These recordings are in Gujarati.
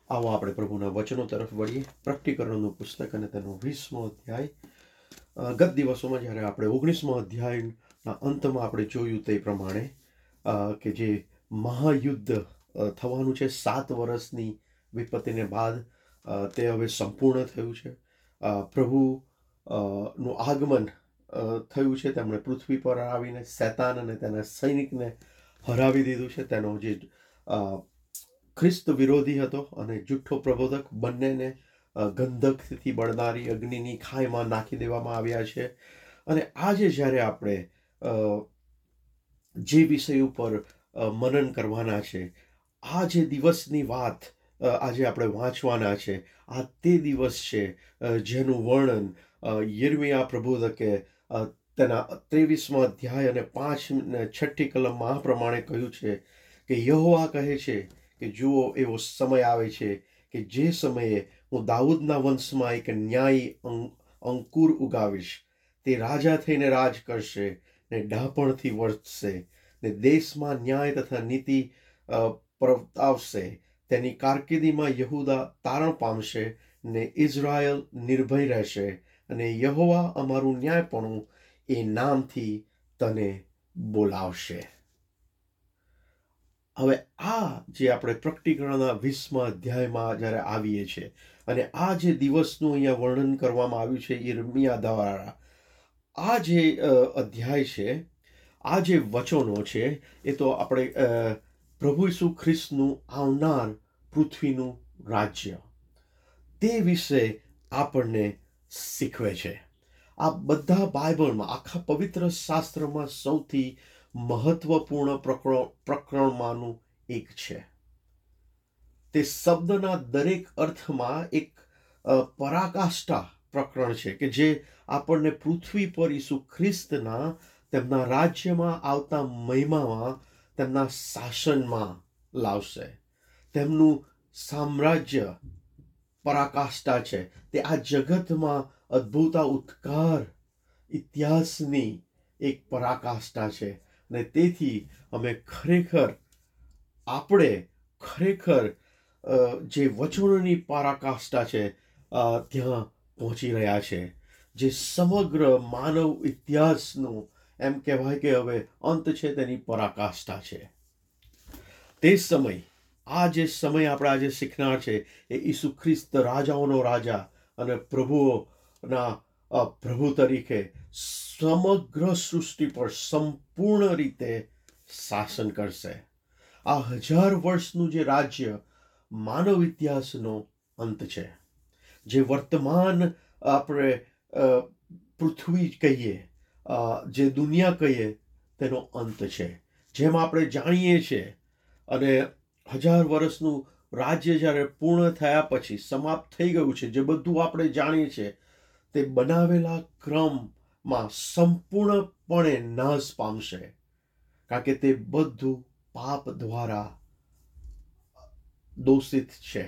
આવો આપણે પ્રભુના વચનો તરફ વળીએ. પ્રકટીકરણનું પુસ્તક અને તેનો 20મો અધ્યાય. ગત દિવસોમાં જ્યારે આપણે 19મા અધ્યાયના અંતમાં આપણે જોયું તે પ્રમાણે કે જે મહાયુદ્ધ થવાનું છે 7 વર્ષની વિપત્તિને બાદ, તે હવે સંપૂર્ણ થયું છે. પ્રભુ નું આગમન થયું છે. તેમણે પૃથ્વી પર આવીને શૈતાન અને તેના સૈનિકને હરાવી દીધું છે. તેનો જે ખ્રિસ્ત વિરોધી હતો અને જુઠ્ઠો પ્રબોધક, બંનેને ગંધકથી બળનારી અગ્નિની ખાઈમાં નાખી દેવામાં આવ્યા છે. અને આજે જ્યારે આપણે જે વિષય ઉપર મનન કરવાના છે, આ જે દિવસની વાત આજે આપણે વાંચવાના છે, આ તે દિવસ છે જેનું વર્ણન યિર્મયાહ પ્રબોધકે તેના 23મા અધ્યાય અને 5-6 કલમમાં આ પ્રમાણે કહ્યું છે કે યહોવા કહે છે કે જુઓ, એવો સમય આવે છે કે જે સમયે હું દાઉદના વંશમાં એક ન્યાયી અંકુર ઉગાવીશ. તે રાજા થઈને રાજ કરશે ને ડહાપણથી વર્તશે ને દેશમાં ન્યાય તથા નીતિ પ્રવર્તાવશે. તેની કારકિર્દીમાં યહૂદા તારણ પામશે ને ઇઝરાયલ નિર્ભય રહેશે. અને યહોવા અમારું ન્યાયપણું એ નામથી તને બોલાવશે. હવે આ જે આપણે પ્રકટીકરણના 20મા અધ્યાયમાં જ્યારે આવીએ છીએ અને આ જે દિવસનું અહીંયા વર્ણન કરવામાં આવ્યું છે યિર્મયાહ દ્વારા, આ જે અધ્યાય છે, આ જે વચનો છે, એ તો આપણે પ્રભુ ઈસુ ખ્રિસ્તનું આવનાર પૃથ્વીનું રાજ્ય, તે વિશે આપણને શીખવે છે. આ બધા બાઇબલમાં, આખા પવિત્ર શાસ્ત્રમાં સૌથી મહત્વપૂર્ણ પ્રકરણમાંનું એક છે. તે શબ્દના દરેક અર્થમાં એક પરાકાષ્ઠા પ્રકરણ છે કે જે આપણને પૃથ્વી પર ઈસુ ખ્રિસ્તના તેમના રાજ્યમાં આવતા મહિમામાં, તેમના શાસનમાં લાવશે. તેમનું સામ્રાજ્ય પરાકાષ્ઠા છે. તે આ જગતમાં અદ્ભુત ઉદ્ધાર ઇતિહાસની એક પરાકાષ્ઠા છે. અને તેથી અમે આપણે ખરેખર જે વચનોની પરાકાષ્ઠા છે ત્યાં પહોંચી રહ્યા છે, જે સમગ્ર માનવ ઇતિહાસનું એમ કહેવાય કે હવે અંત છે, તેની પરાકાષ્ઠા છે. તે સમય, આ જે સમય આપણે આજે શીખનાર છે, એ ઈસુ ખ્રિસ્ત રાજાઓનો રાજા અને પ્રભુઓના પ્રભુ તરીકે સમગ્ર સૃષ્ટિ પર સંપૂર્ણ રીતે શાસન કરશે. આ 1000 વર્ષનું જે રાજ્ય માનવ ઇતિહાસનો અંત છે, જે વર્તમાન આપણે પૃથ્વી કહીએ, જે દુનિયા કહીએ, તેનો અંત છે. જેમ આપણે જાણીએ છીએ, અને 1000 વર્ષનું રાજ્ય જ્યારે પૂર્ણ થયા પછી સમાપ્ત થઈ ગયું છે, જે બધું આપણે જાણીએ છીએ, તે બનાવેલા ક્રમમાં સંપૂર્ણપણે નાશ પામશે. કારણ કે તે બધું પાપ દ્વારા દોષિત છે.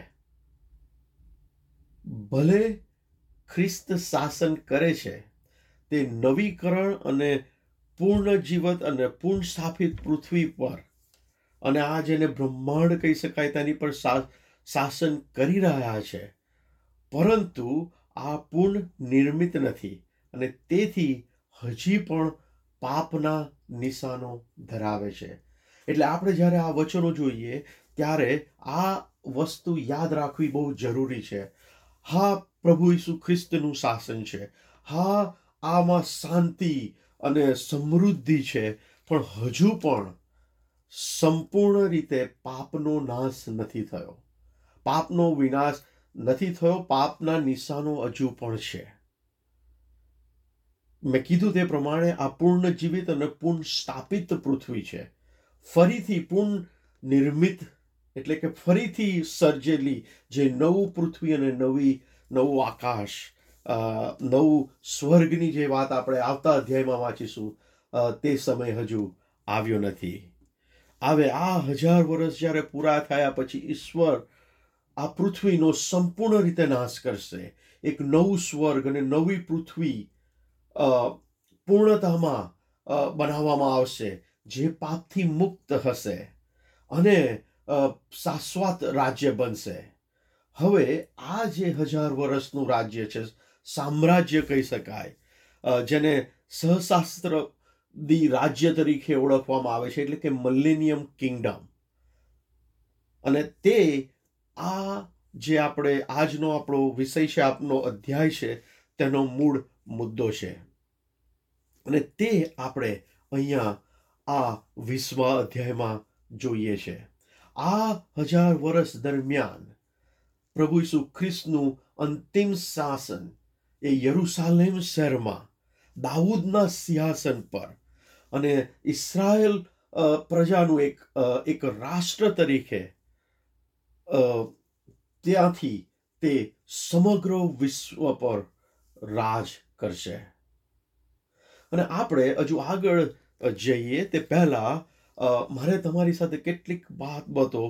ભલે ખ્રિસ્ત શાસન કરે છે, તે નવીકરણ અને પૂર્ણ જીવત અને પૂર્ણ સ્થાપિત પૃથ્વી પર, અને આ જેને બ્રહ્માંડ કહી શકાય, તેની પર શાસન કરી રહ્યા છે. પરંતુ આ પૂર્ણ નિર્મિત નથી અને તેથી હજી પણ પાપના નિશાનો ધરાવે છે. એટલે આપણે જ્યારે આ વચનો જોઈએ ત્યારે આ વસ્તુ યાદ રાખવી બહુ જરૂરી છે. હા, પ્રભુ ઈસુ ખ્રિસ્તનું શાસન છે. હા, આમાં શાંતિ અને સમૃદ્ધિ છે, પણ હજુ પણ સંપૂર્ણ રીતે પાપનો નાશ નથી થયો. પાપનો વિનાશ નથી થયો. પાપના નિશાનો હજુ પણ છે. મેં કીધું તે પ્રમાણે આ પૂર્ણ જીવિત અને પૂર્ણ સ્થાપિત પૃથ્વી છે. ફરીથી પૂર્ણ નિર્મિત, એટલે કે ફરીથી સર્જેલી જે નવું પૃથ્વી અને નવું આકાશ, નવું સ્વર્ગની જે વાત આપણે આવતા અધ્યાયમાં વાંચીશું, તે સમય હજુ આવ્યો નથી. હવે આ 1000 વર્ષ જ્યારે પૂરા થયા પછી ઈશ્વર આ પૃથ્વીનો સંપૂર્ણ રીતે નાશ કરશે. એક નવું સ્વર્ગ અને નવી પૃથ્વી પૂર્ણતામાં બનાવવામાં આવશે, જે પાપથી મુક્ત હશે અને શાશ્વત રાજ્ય બનશે. હવે આ જે 1000 વર્ષનું રાજ્ય છે, સામ્રાજ્ય કહી શકાય, જેને સહસ્ત્રાબ્દી રાજ્ય તરીકે ઓળખવામાં આવે છે, એટલે કે મિલેનિયમ કિંગડમ. અને તે આ જે આજનો આપણો વિષય છે, આપનો અધ્યાય છે, તેનો મૂળ મુદ્દો છે. અને તે આપણે અહીંયા આ 20મા અધ્યાયમાં જોઈએ છે. આ 1000 વર્ષ દરમિયાન પ્રભુ ઈસુ ખ્રિસ્તનું અંતિમ શાસન એ યરુશાલેમ શહેરમાં દાઉદના સિંહાસન પર અને ઇસ્રાયેલ પ્રજાનું એક રાષ્ટ્ર તરીકે ત્યાંથી તે સમગ્ર વિશ્વ પર રાજ કરશે. અને આપણે હજુ આગળ જઈએ તે પહેલા મારે તમારી સાથે કેટલીક બાબતો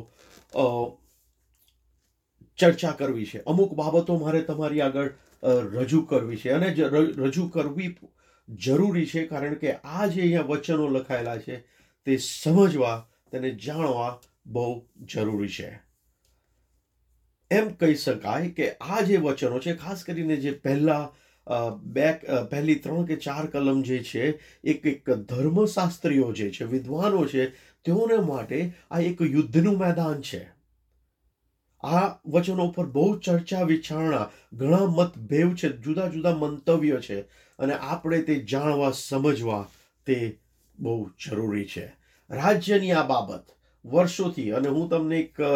ચર્ચા કરવી છે. અમુક બાબતો મારે તમારી આગળ રજૂ કરવી છે, અને રજૂ કરવી જરૂરી છે, કારણ કે આ જે અહીંયા વચનો લખાયેલા છે તે સમજવા, તેને જાણવા બહુ જરૂરી છે. એમ કહી શકાય કે આ જે વચનો છે, ખાસ કરીને જે પહેલી 3 કે 4 કલમ જે છે, એક ધર્મશાસ્ત્રીઓ જે છે, વિદ્વાનો છે, તેઓને માટે આ એક યુદ્ધનું મેદાન છે. આ વચનો પર બહુ ચર્ચા વિચારણા, ઘણા મતભેદ છે, જુદા જુદા મંતવ્ય છે, અને આપણે તે જાણવા સમજવા તે બહુ જરૂરી છે. રાજ્યની આ બાબત વર્ષોથી, અને હું તમને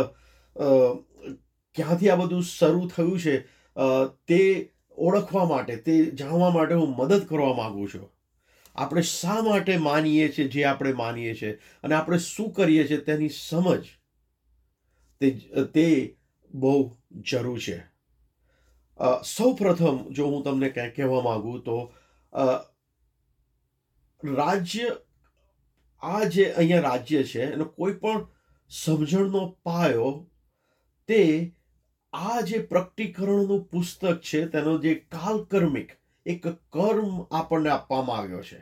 ક્યાંથી આ બધું શરૂ થયું છે તે ઓળખવા માટે, તે જાણવા માટે હું મદદ કરવા માંગુ છું. આપણે શા માટે માનીએ છીએ જે આપણે માનીએ છીએ, અને આપણે શું કરીએ છીએ તેની સમજ તે બહુ જરૂર છે. સૌ પ્રથમ જો હું તમને કંઈ કહેવા માંગુ તો રાજ્ય, આ જે અહીંયા રાજ્ય છે એનો કોઈ પણ સમજણનો પાયો તે આ જે પ્રકટીકરણનું પુસ્તક છે તેનો જે કાલકર્મિક એક કર્મ આપણને આપવામાં આવ્યો છે,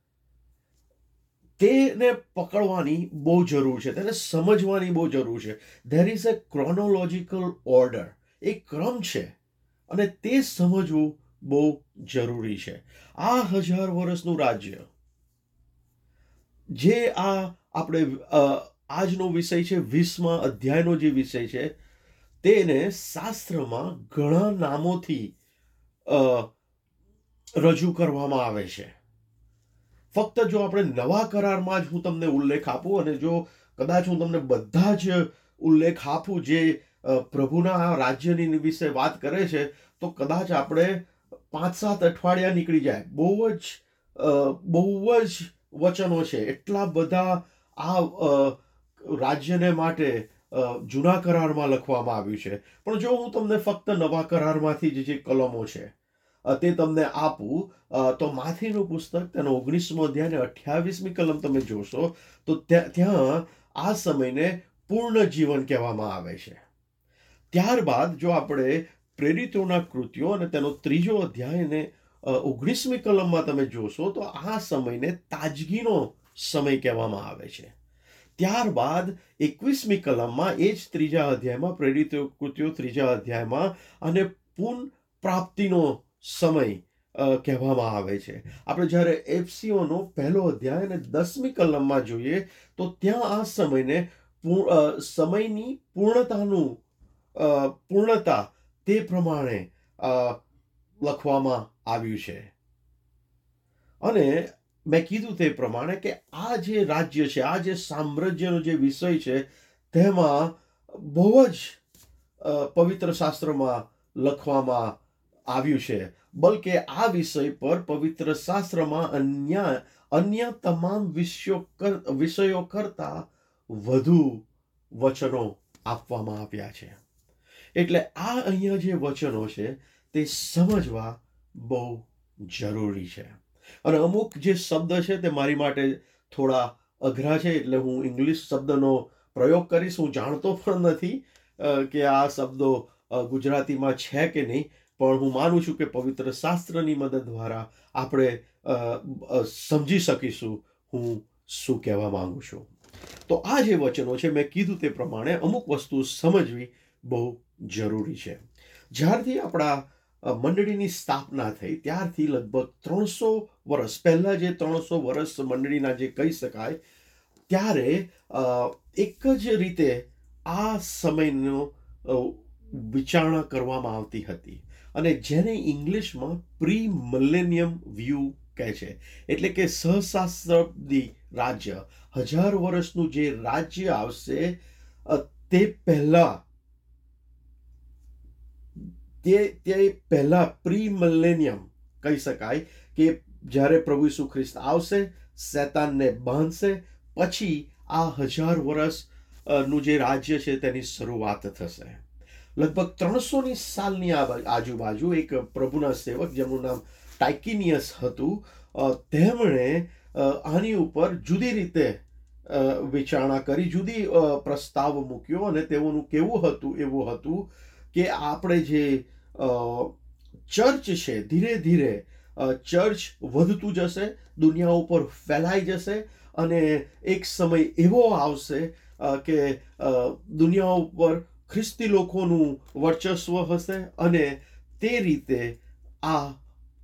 તેને પકડવાની બહુ જરૂર છે, તેને સમજવાની બહુ જરૂર છે. There is a chronological order, એક ક્રમ છે, અને તે સમજવું બહુ જરૂરી છે. આ 1000 વર્ષનું રાજ્ય, જે આપણે આજનો વિષય છે, 20મા અધ્યાયનો જે વિષય છે, તેને શાસ્ત્રમાં ઘણા નામોથી રજૂ કરવામાં આવે છે. ફક્ત જો આપણે નવા કરારમાં જ હું તમને ઉલ્લેખ આપું, અને જો કદાચ હું તમને બધા જ ઉલ્લેખ આપું જે પ્રભુના રાજ્યની વિશે વાત કરે છે, તો કદાચ આપણે 5-7 અઠવાડિયા નીકળી જાય. બહુ જ વચનો છે, એટલા બધા આ રાજ્યને માટે જૂના કરારમાં લખવામાં આવ્યું છે. પણ જો હું તમને ફક્ત નવા કરારમાંથી જે કલમો છે તે તમને આપું, તો માથીનું પુસ્તક તેનો 19મો અધ્યાય અને 28મી કલમ તમે જોશો તો ત્યાં આ સમયને પૂર્ણ જીવન કહેવામાં આવે છે. ત્યારબાદ જો આપણે પ્રેરિતોના કૃત્યો અને તેનો 3જો અધ્યાય અને 19મી કલમમાં તમે જોશો તો આ સમયને તાજગીનો સમય કહેવામાં આવે છે. ત્યારબાદ 21મી કલમમાં એ જ 3જા અધ્યાયમાં, પ્રેરિતો કૃત્યો 3જા અધ્યાયમાં, અને પુન પ્રાપ્તિનો સમય કહેવામાં આવે છે. આપણે જ્યારે એફસીઓનો 1લો અધ્યાય અને 10મી કલમમાં જોઈએ તો ત્યાં આ સમયને સમયની પૂર્ણતા તે પ્રમાણે લખવામાં આવ્યું છે. અને મેં કીધું તે પ્રમાણે કે આ જે રાજ્ય છે, આ જે સામ્રાજ્યનો જે વિષય છે, તેમાં બહુ જ પવિત્ર શાસ્ત્રમાં લખવામાં આવ્યું છે. બલકે આ વિષય પર પવિત્ર શાસ્ત્રમાં અન્ય તમામ વિષયો કરતા વધુ વચનો આપવામાં આવ્યા છે. એટલે આ અહીંયા જે વચનો છે તે સમજવા બહુ જરૂરી છે. અને અમુક જે શબ્દ છે તે મારી માટે થોડા અઘરા છે, એટલે હું ઇંગ્લિશ શબ્દનો પ્રયોગ કરીશ. હું જાણતો પણ નથી કે આ શબ્દો ગુજરાતીમાં છે કે નહીં, પણ હું માનું છું કે પવિત્ર શાસ્ત્રની મદદ દ્વારા આપણે સમજી શકીશું હું શું કહેવા માંગુ છું. તો આ જે વચનો છે, મેં કીધું તે પ્રમાણે અમુક વસ્તુ સમજવી બહુ જરૂરી છે. જ્યારથી આપણા મંડળીની સ્થાપના થઈ ત્યારથી લગભગ 300 વર્ષ પહેલાં, જે 300 વર્ષ મંડળીના જે કહી શકાય, ત્યારે એક જ રીતે આ સમયનો વિચારણા કરવામાં આવતી હતી, અને જેને ઇંગ્લિશમાં પ્રી મિલેનિયમ વ્યૂ કહે છે. એટલે કે સહસ્ત્રાબ્દી રાજ્ય, 1000 વર્ષનું જે રાજ્ય આવશે તે પહેલા પ્રી મિલેનિયમ કહી શકાય કે જ્યારે પ્રભુ ઈસુ ખ્રિસ્ત આવશે, શૈતાનને બાંધશે, પછી આ 1000 વર્ષનું જે રાજ્ય છે તેની શરૂઆત થશે. લગભગ 300 સાલની આજુબાજુ એક પ્રભુના સેવક જેમનું નામ ટાઇકિનિયસ હતું, તેમણે આની ઉપર જુદી રીતે વિચારણા કરી, જુદી પ્રસ્તાવ મૂક્યો, અને તેઓનું કેવું હતું એવું હતું કે આપણે જે ચર્ચ છે, ધીરે ધીરે ચર્ચ વધતું જશે, દુનિયા ઉપર ફેલાઈ જશે, અને એક સમય એવો આવશે કે દુનિયા ઉપર ખ્રિસ્તી લોકોનું વર્ચસ્વ હશે, અને તે રીતે આ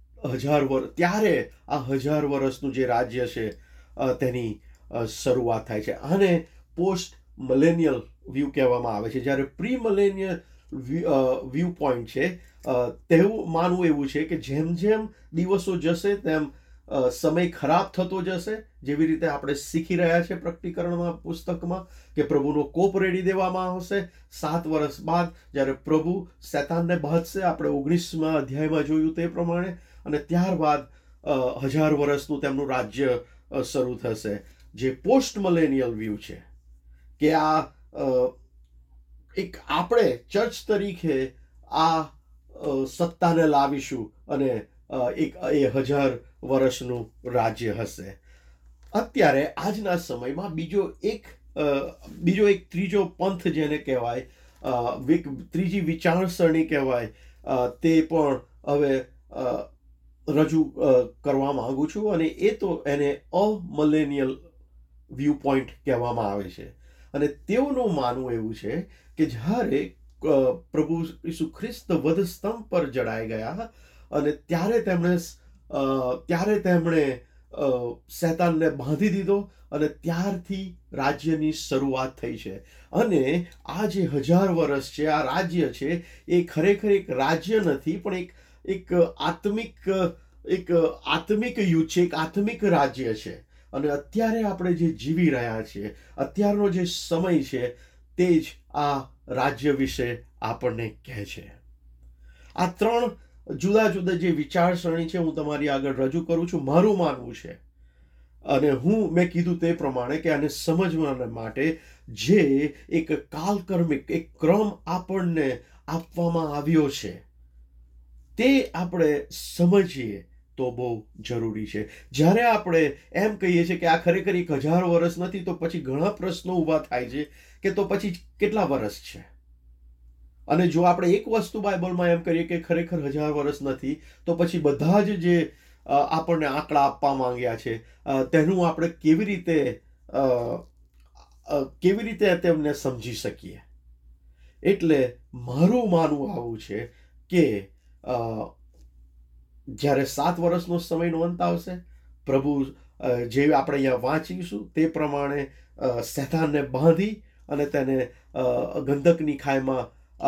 1000 વર્ષનું જે રાજ્ય છે તેની શરૂઆત થાય છે. આને પોસ્ટ મિલેનિયલ વ્યૂ કહેવામાં આવે છે. જ્યારે પ્રી મિલેનિયલ વ્યૂ પોઈન્ટ છે, તેવું માનવું એવું છે કે જેમ જેમ દિવસો જશે તેમ સમય ખરાબ થતો જશે. જેવી રીતે આપણે શીખી રહ્યા છે પ્રકટીકરણમાં પુસ્તકમાં કે પ્રભુનો કોપ રેડી દેવામાં આવશે 7 વર્ષ બાદ, જ્યારે પ્રભુ શૈતાનને બાંધશે, આપણે 19મા અધ્યાયમાં જોયું તે પ્રમાણે, અને ત્યારબાદ 1000 વર્ષનું તેમનું રાજ્ય શરૂ થશે. જે પોસ્ટ મિલેનિયલ વ્યૂ છે કે આ એક આપણે ચર્ચ તરીકે આ સત્તાને લાવીશું, અને એક 1000 વર્ષનું રાજ્ય હશે. અત્યારે આજના સમયમાં બીજો એક ત્રીજો પંથ જેને કહેવાય, ત્રીજી વિચારસરણી કહેવાય, તે પણ હવે રજૂ કરવા માંગુ છું, અને એ તો એને અમિલેનિયલ વ્યૂ પોઈન્ટ કહેવામાં આવે છે. અને તેઓનું માનવું એવું છે કે જ્યારે પ્રભુ ઈસુ ખ્રિસ્ત વધસ્તંભ પર જડાઈ ગયા, અને ત્યારે તેમણે શૈતાનને બાંધી દીધો, અને ત્યારથી રાજ્યની શરૂઆત થઈ છે. અને આ જે 1000 વર્ષ છે, આ રાજ્ય છે, એ ખરેખર એક રાજ્ય નથી, પણ એક આત્મિક યુગ છે, એક આત્મિક રાજ્ય છે. અને અત્યારે આપણે જે જીવી રહ્યા છીએ, અત્યારનો જે સમય છે, તે જ આ રાજ્ય વિશે આપણને કહે છે. આ 3 જુદા જુદા જે વિચારસરણી છે હું તમારી આગળ રજૂ કરું છું. મારું માનવું છે, અને મેં કીધું તે પ્રમાણે, કે આને સમજવા માટે જે એક કાલક્રમિક એક ક્રમ આપણને આપવામાં આવ્યો છે, તે આપણે સમજીએ તો બહુ જરૂરી છે. જ્યારે આપણે એમ કહીએ છીએ કે આ ખરેખર 1000 વર્ષ નથી, તો પછી ઘણા પ્રશ્નો ઊભા થાય છે કે તો પછી કેટલા વર્ષ છે. અને જો આપણે એક વસ્તુ બાઇબલમાં એમ કરીએ કે ખરેખર 1000 વર્ષ નથી, તો પછી બધા જ જે આપણને આંકડા આપવા માંગ્યા છે તેનું આપણે કેવી રીતે તેમને સમજી શકીએ. એટલે મારું માનવું આવું છે કે જ્યારે 7 વર્ષનો સમયનો અંત આવશે, પ્રભુ જે આપણે અહીંયા વાંચીશું તે પ્રમાણે શૈતાનને બાંધી અને તેને ગંધકની ખાઈમાં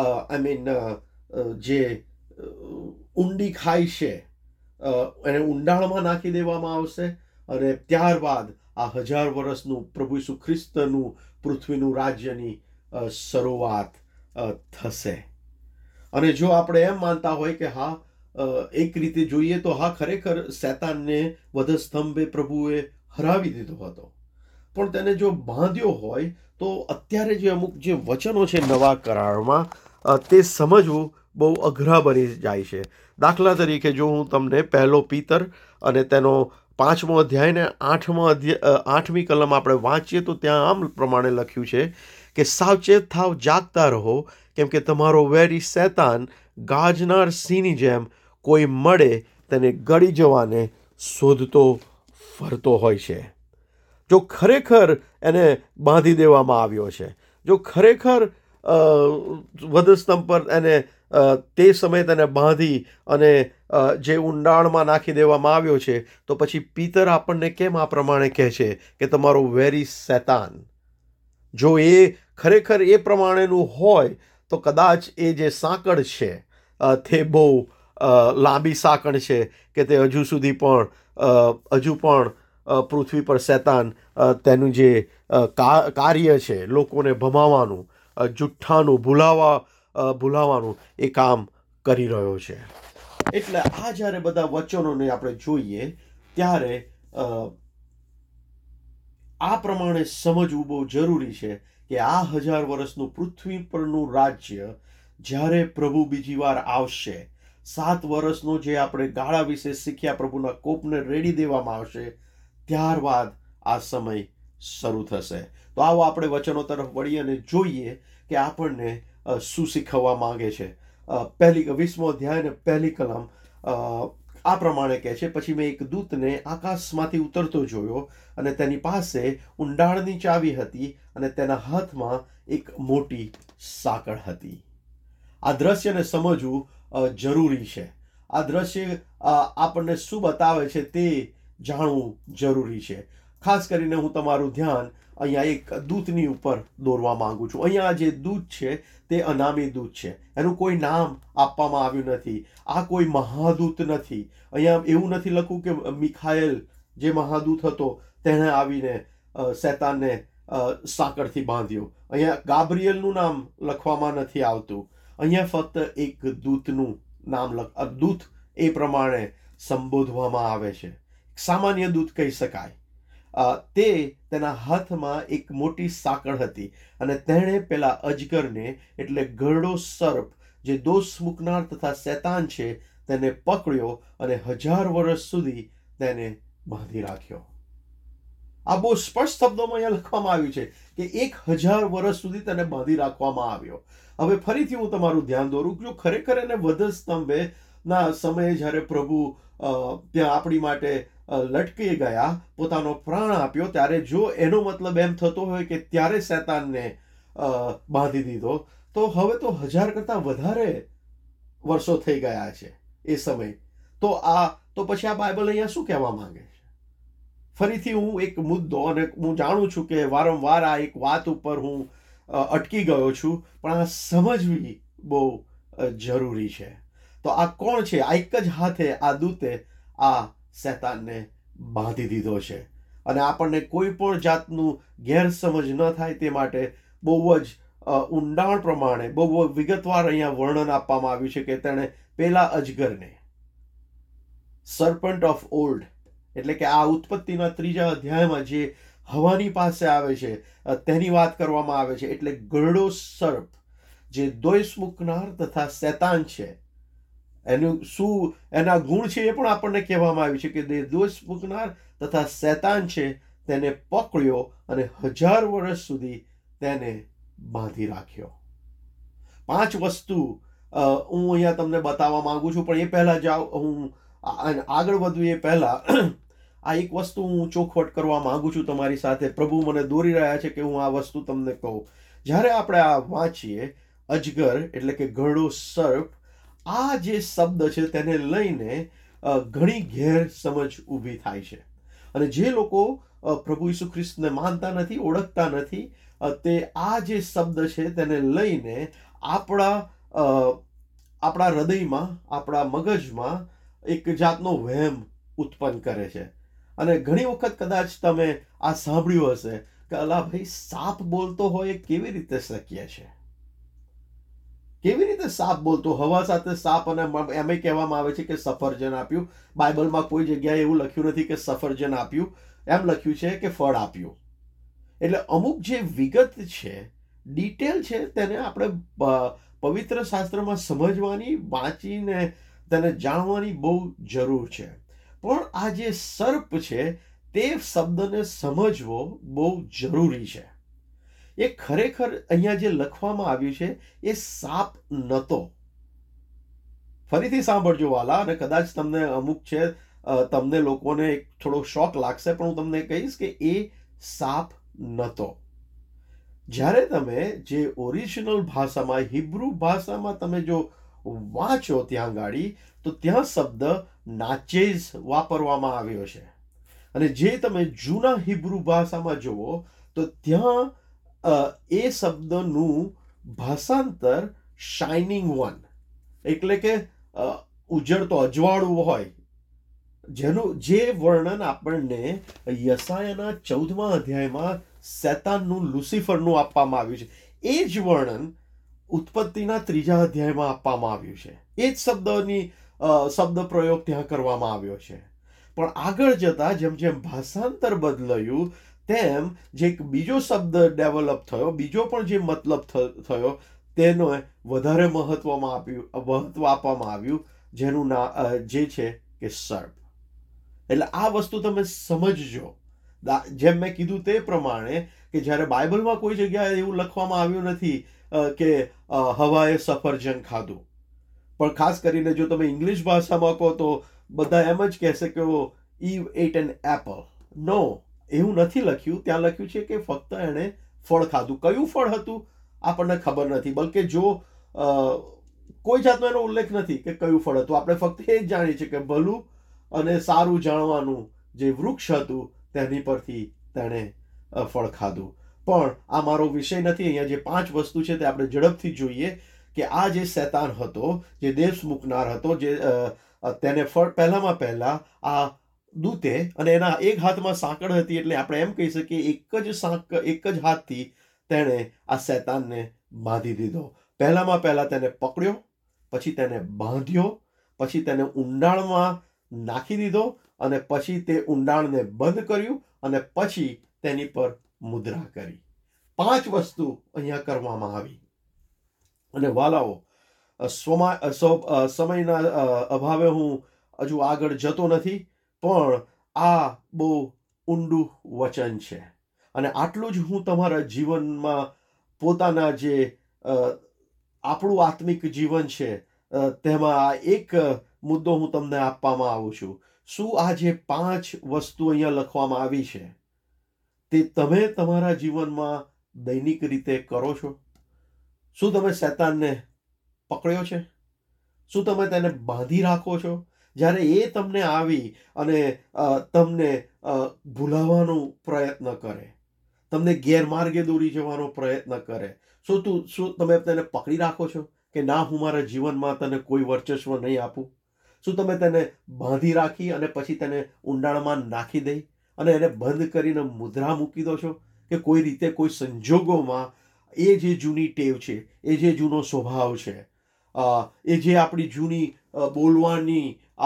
જે ઊંડી ખાઈ છે એને ઊંડાણમાં નાખી દેવામાં આવશે, અને ત્યારબાદ આ 1000 વર્ષનું પ્રભુ ઈસુ ખ્રિસ્તનું પૃથ્વીનું રાજ્યની શરૂઆત થશે. અને જો આપણે એમ માનતા હોય કે હા, એક રીતે જોઈએ તો હા, ખરેખર શૈતાનને વધસ્તંભે પ્રભુએ હરાવી દીધો હતો, પણ તેને જો બાંધ્યો હોય તો અત્યારે જે અમુક જે વચનો છે નવા કરારમાં, તે સમજવું બહુ અઘરા બની જાય છે. દાખલા તરીકે જો હું તમને 1 પીતર અને તેનો 5મો અધ્યાય ને 8મી કલમ આપણે વાંચીએ તો ત્યાં આમ પ્રમાણે લખ્યું છે કે સાવચેત થાવ, જાગતા રહો, કેમ કે તમારો વેરી શૈતાન ગાજનાર સિંહની જેમ કોઈ મળે તેને ગળી જવાને શોધતો ફરતો હોય છે. જો ખરેખર એને બાંધી દેવામાં આવ્યો છે, જો ખરેખર વધસ્તંભ પર એને તે સમયે તેને બાંધી અને જે ઊંડાણમાં નાખી દેવામાં આવ્યો છે, તો પછી પિતર આપણને કેમ આ પ્રમાણે કહે છે કે તમારો વેરી શૈતાન? જો એ ખરેખર એ પ્રમાણેનું હોય તો કદાચ એ જે સાંકળ છે તે બહુ લાંબી સાંકળ છે કે તે હજુ પણ પૃથ્વી પર શૈતાન તેનું જે કાર્ય છે લોકોને ભમાવાનું, જુઠ્ઠાનું ભૂલાવાનું એ કામ કરી રહ્યો છે. એટલે આ જ્યારે બધા વચનોને આપણે જોઈએ ત્યારે આ પ્રમાણે સમજવું બહુ જરૂરી છે કે આ 1000 વર્ષનું પૃથ્વી પરનું રાજ્ય જ્યારે પ્રભુ બીજી વાર આવશે, 7 વર્ષનો જે આપણે ગાળા વિશે શીખ્યા, પ્રભુના કોપને રેડી દેવામાં આવશે, ત્યારબાદ આ સમય શરૂ થશે. તો આવો આપણે વચનો તરફ વળીએ અને જોઈએ કે આપણને શું શીખવવા માંગે છે. 20મો અધ્યાય અને 1 કલમ આ પ્રમાણે કહે છે, પછી મેં એક દૂતને આકાશમાંથી ઉતરતો જોયો અને તેની પાસે ઊંડાણની ચાવી હતી અને તેના હાથમાં એક મોટી સાંકળ હતી. આ દ્રશ્યને સમજવું જરૂરી છે. આ દ્રશ્ય આપણને શું બતાવે છે તે જાણવું જરૂરી છે. ખાસ કરીને હું તમારું ધ્યાન અહીંયા એક દૂતની ઉપર દોરવા માંગુ છું. અહીંયા જે દૂત છે તે અનામી દૂત છે. એનું કોઈ નામ આપવામાં આવ્યું નથી. આ કોઈ મહાદૂત નથી. અહીંયા એવું નથી લખ્યું કે મિખાએલ જે મહાદૂત હતો તેણે આવીને શૈતાનને સાંકળથી બાંધ્યો. અહીંયા ગાબ્રિએલનું નામ લખવામાં નથી આવતું. અહીંયા ફક્ત એક દૂતનું નામ દૂત એ પ્રમાણે સંબોધવામાં આવે છે. સામાન્ય દૂત કહી શકાય. તેના હાથમાં એક મોટી સાંકળ હતી અને તેણે પેલા અજગરને એટલે ગરડો સર્પ જે દોષ મૂકનાર તથા શૈતાન છે તેને પકડ્યો અને 1000 વર્ષ સુધી તેને બાંધી રાખ્યો. આ બહુ સ્પષ્ટ શબ્દોમાં અહીંયા લખવામાં આવ્યું છે કે 1000 વર્ષ સુધી તેને બાંધી રાખવામાં આવ્યો. હવે ફરીથી હું તમારું ધ્યાન દોરું, જો ખરેખર એને વધસ્તંભે ના સમયે જ્યારે પ્રભુ ત્યાં આપણી માટે લટકી ગયા, પોતાનો પ્રાણ આપ્યો, ત્યારે જો એનો મતલબ એમ થતો હોય કે ત્યારે શૈતાનને બાંધી દીધો, તો હવે તો 1000 કરતાં વધારે વર્ષો થઈ ગયા છે એ સમય. તો પછી આ બાઇબલ અહીંયા શું કહેવા માંગે છે? ફરીથી હું એક મુદ્દો, અને હું જાણું છું કે વારંવાર આ એક વાત ઉપર હું અટકી ગયો છું, પણ આ સમજવી બહુ જરૂરી છે. તો આ કોણ છે? આ એક જ હાથે આ દૂતે આ શૈતાનને બાંધી દીધો છે. અને આપણને કોઈ પણ જાતનું ગેરસમજ ન થાય તે માટે બહુ જ ઊંડાણ પ્રમાણે બહુ વિગતવાર અહીંયા વર્ણન આપવામાં આવ્યું છે કે તેણે પેલા અજગરને, સર્પન્ટ ઓફ ઓલ્ડ, એટલે કે આ ઉત્પત્તિના 3 અધ્યાયમાં જે હવાની પાસે આવે છે તેની વાત કરવામાં આવે છે. એટલે ગરડો સર્પ જે દોષ મૂકનાર તથા શૈતાન છે, એનું શું એના ગુણ છે એ પણ આપણને કહેવામાં આવ્યું છે કે તે દોષ મૂકનાર તથા શૈતાન છે, તેને પકડ્યો અને 1000 વર્ષ સુધી તેને બાંધી રાખ્યો. 5 વસ્તુ હું અહીંયા તમને બતાવવા માંગુ છું, પણ એ પહેલા હું આગળ વધું એ પહેલા આ એક વસ્તુ હું ચોખવટ કરવા માંગુ છું તમારી સાથે. પ્રભુ મને દોરી રહ્યા છે કે હું આ વસ્તુ તમને કહું. જ્યારે આપણે આ વાંચીએ અજગર એટલે કે ગરડો સર્પ, આ જે શબ્દ છે તેને લઈને ઘણી ગેરસમજ ઊભી થાય છે. અને જે લોકો પ્રભુ ઈસુ ખ્રિસ્તને માનતા નથી, ઓળખતા નથી, તે આ જે શબ્દ છે તેને લઈને આપણા હૃદયમાં, આપણા મગજમાં એક જાતનો વહેમ ઉત્પન્ન કરે છે. અને ઘણી વખત કદાચ તમે આ સાંભળ્યું હશે કે અલા ભાઈ, સાપ બોલતો હોય એ કેવી રીતે શક્ય છે? કેવી રીતે સાપ બોલતો? હવા સાથે સાપ, અને એમ કહેવામાં આવે છે કે સફરજન આપ્યું. બાઇબલમાં કોઈ જગ્યાએ એવું લખ્યું નથી કે સફરજન આપ્યું, એમ લખ્યું છે કે ફળ આપ્યું. એટલે અમુક જે વિગત છે, ડિટેલ છે, તેને આપણે પવિત્ર શાસ્ત્રમાં સમજવાની, વાંચીને તેને જાણવાની બહુ જરૂર છે. પણ આ જે સર્પ છે તે શબ્દને સમજવો બહુ જરૂરી છે. એ ખરેખર અહીંયા જે લખવામાં આવ્યું છે એ સાપ નહોતો. ફરીથી સાંભળજો વાલા, અને કદાચ તમને અમુક છે, તમને લોકોને થોડો શોક લાગશે, પણ હું તમને કહીશ કે એ સાપ નહોતો. જ્યારે તમે જે ઓરિજિનલ ભાષામાં, હિબ્રુ ભાષામાં તમે જો વાંચો ત્યાં ગાડી, તો ત્યાં શબ્દ નાચેઝ વાપરવામાં આવ્યો છે. અને જે તમે જૂના હિબ્રુ ભાષામાં જુઓ તો ત્યાં એ શબ્દનું ભાષાંતર શાઇનિંગ વન, એટલે કે ઉજળતો અજવાળું હોય, જે વર્ણન આપણને યશાયાના 14મા અધ્યાયમાં શેતાનનું, લુસિફરનું આપવામાં આવ્યું છે, એ જ વર્ણન ઉત્પત્તિના 3જા અધ્યાયમાં આપવામાં આવ્યું છે. એ જ શબ્દ પ્રયોગ ત્યાં કરવામાં આવ્યો છે. પણ આગળ જતા જેમ જેમ ભાષાંતર બદલાયું તેમ જે એક બીજો શબ્દ ડેવલપ થયો, બીજો પણ જે મતલબ થયો, તેનો વધારે મહત્વ આપવામાં આવ્યું, જેનું જે છે કે સર્પ. એટલે આ વસ્તુ તમે સમજજો. જેમ મેં કીધું તે પ્રમાણે કે જ્યારે બાઇબલમાં કોઈ જગ્યાએ એવું લખવામાં આવ્યું નથી કે હવાએ સફરજન ખાધું, પણ ખાસ કરીને જો તમે ઇંગ્લિશ ભાષામાં કહો તો બધા એમ જ કહેશે કે Eve ate an apple. No, એવું નથી લખ્યું. ત્યાં લખ્યું છે કે ફક્ત એણે ફળ ખાધું. કયું ફળ હતું આપણને ખબર નથી, બલકે જો કોઈ જાતનો એનો ઉલ્લેખ નથી કે કયું ફળ હતું. આપણે ફક્ત એ જ જાણીએ છીએ કે ભલું અને સારું જાણવાનું જે વૃક્ષ હતું તેની પરથી તેણે ફળ ખાધું. પણ આ મારો વિષય નથી. અહીંયા જે 5 વસ્તુ છે તે આપણે ઝડપથી જોઈએ કે આ જે શેતાન હતો, જે દેશ મૂકનાર હતો, જે તેને પહેલા આ દૂતે, અને એના એક હાથમાં સાંકળ હતી, એટલે આપણે એમ કહી શકીએ એક જ હાથથી તેણે આ શેતાનને બાંધી દીધો. પહેલા તેને પકડ્યો, પછી તેને બાંધ્યો, પછી તેને ઊંડાણમાં નાખી દીધો, અને પછી તે ઊંડાણને બંધ કર્યું, અને પછી તેની પર મુદ્રા કરી. 5 વસ્તુ અહીંયા કરવામાં આવી. અને વાલાઓ, સમયના અભાવે હું હજુ આગળ જતો નથી, પણ આ બહુ ઊંડું વચન છે. અને આટલું જ હું તમારા જીવનમાં પોતાના જે આપણું આત્મિક જીવન છે તેમાં આ એક મુદ્દો હું તમને આપવામાં આવું છું. શું આ જે 5 વસ્તુ અહીંયા લખવામાં આવી છે તે તમે તમારા જીવનમાં દૈનિક રીતે કરો છો? શું તમે શેતાનને પકડ્યો છે? શું તમે તેને બાંધી રાખો છો? જ્યારે એ તમને આવી અને તમને ભૂલાવવાનો પ્રયત્ન કરે, તમને ગેરમાર્ગે દોરી જવાનો પ્રયત્ન કરે, શું તમે તેને પકડી રાખો છો કે ના, હું મારા જીવનમાં તને કોઈ વર્ચસ્વ નહીં આપું? શું તમે તેને બાંધી રાખી અને પછી તેને ઊંડાણમાં નાખી દઈ અને એને બંધ કરીને મુદ્રા મૂકી દો છો? કે કોઈ રીતે, કોઈ સંજોગોમાં એ જે જૂની ટેવ છે, એ જે જૂનો સ્વભાવ છે, એ જે આપણી જૂની બોલવાની,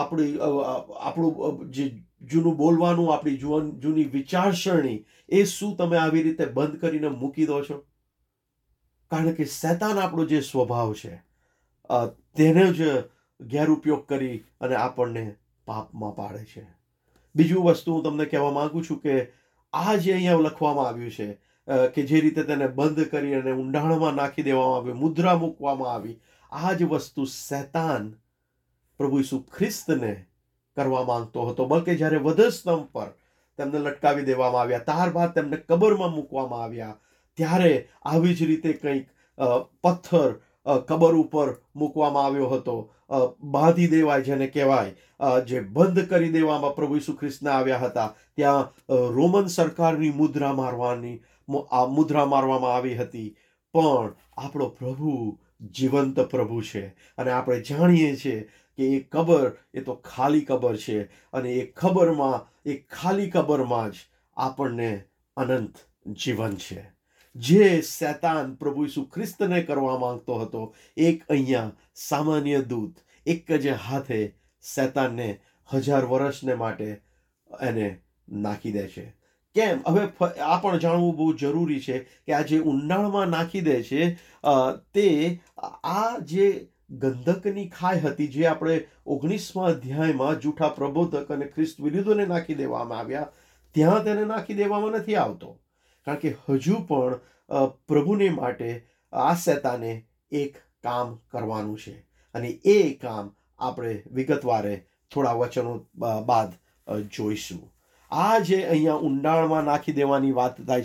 આપણું જે જૂનું બોલવાનું, આપણી જૂની વિચારસરણી, એ શું તમે આવી રીતે બંધ કરીને મૂકી દો છો? કારણ કે શેતાન આપણો જે સ્વભાવ છે તેને જ ગેરઉપયોગ કરી અને આપણને પાપમાં પાડે છે. બીજું વસ્તુ હું તમને કહેવા માંગુ છું કે આ જે અહીંયા લખવામાં આવ્યું છે કે જે રીતે તેને બંધ કરી અને ઊંડાણમાં નાખી દેવામાં આવ્યું, મુદ્રા મૂકવામાં આવી, આ જ વસ્તુ શેતાન પ્રભુ ઈસુ ખ્રિસ્તને કરવા માંગતો હતો. બલકે જ્યારે વધસ્તંભ પર તેમને લટકાવી દેવામાં આવ્યા, ત્યારબાદ તેમને કબરમાં મૂકવામાં આવ્યા, ત્યારે આવી જ રીતે કંઈક પથ્થર કબર ઉપર મૂકવામાં આવ્યો હતો, બાંધી દેવાય જેને કહેવાય, જે બંધ કરી દેવામાં પ્રભુ ઈસુ ખ્રિસ્તને આવ્યા હતા. ત્યાં રોમન સરકારની મુદ્રા મારવામાં આવી હતી. પણ આપણો પ્રભુ જીવંત પ્રભુ છે, અને આપણે જાણીએ છીએ કે એ કબર, એ તો ખાલી કબર છે, અને એ ખાલી કબરમાં જ આપણને અનંત જીવન છે. જે શેતાન પ્રભુ ઈસુ ખ્રિસ્તને કરવા માંગતો હતો, એક અહીંયા સામાન્ય દૂત એક જ હાથે શેતાનને 1000 વર્ષને માટે એને નાખી દે છે. કેમ? હવે આ પણ જાણવું બહુ જરૂરી છે કે આ જે ઊંડાણમાં નાખી દે છે તે આ જે ગંધકની ખાઈ હતી, જે આપણે 19મા અધ્યાયમાં જૂઠા પ્રબોધક અને ખ્રિસ્ત વિરુદ્ધોને નાખી દેવામાં આવ્યા, ત્યાં તેને નાખી દેવામાં નથી આવતો. કારણ કે હજુ પણ પ્રભુને માટે આ શેતાને એક કામ કરવાનું છે, અને એ કામ આપણે વિગતવારે થોડા વચનો બાદ જોઈશું. આ જે અહીંયા ઊંડાણમાં નાખી દેવાની વાત થાય છે,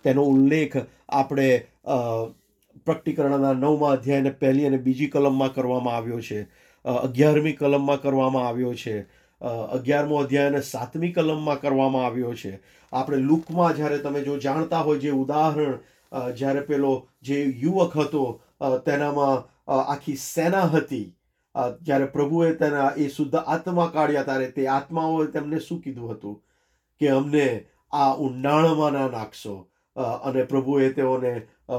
તેનો ઉલ્લેખ આપણે પ્રકટીકરણના 9મા અધ્યાયને 1લી અને 2જી કલમમાં કરવામાં આવ્યો છે, 11મી કલમમાં કરવામાં આવ્યો છે, 11મો અધ્યાય અને 7મી કલમમાં કરવામાં આવ્યો છે. આપણે લુકમાં જ્યારે તમે જો જાણતા હોય જે ઉદાહરણ, જ્યારે પેલો જે યુવક હતો તેનામાં આખી સેના હતી, જ્યારે પ્રભુએ તેના એ શુદ્ધ આત્મા કાઢ્યા ત્યારે તે આત્માઓએ તેમને શું કીધું હતું કે અમને આ ઊંડાણમાં ના નાખશો, અને પ્રભુએ તેઓને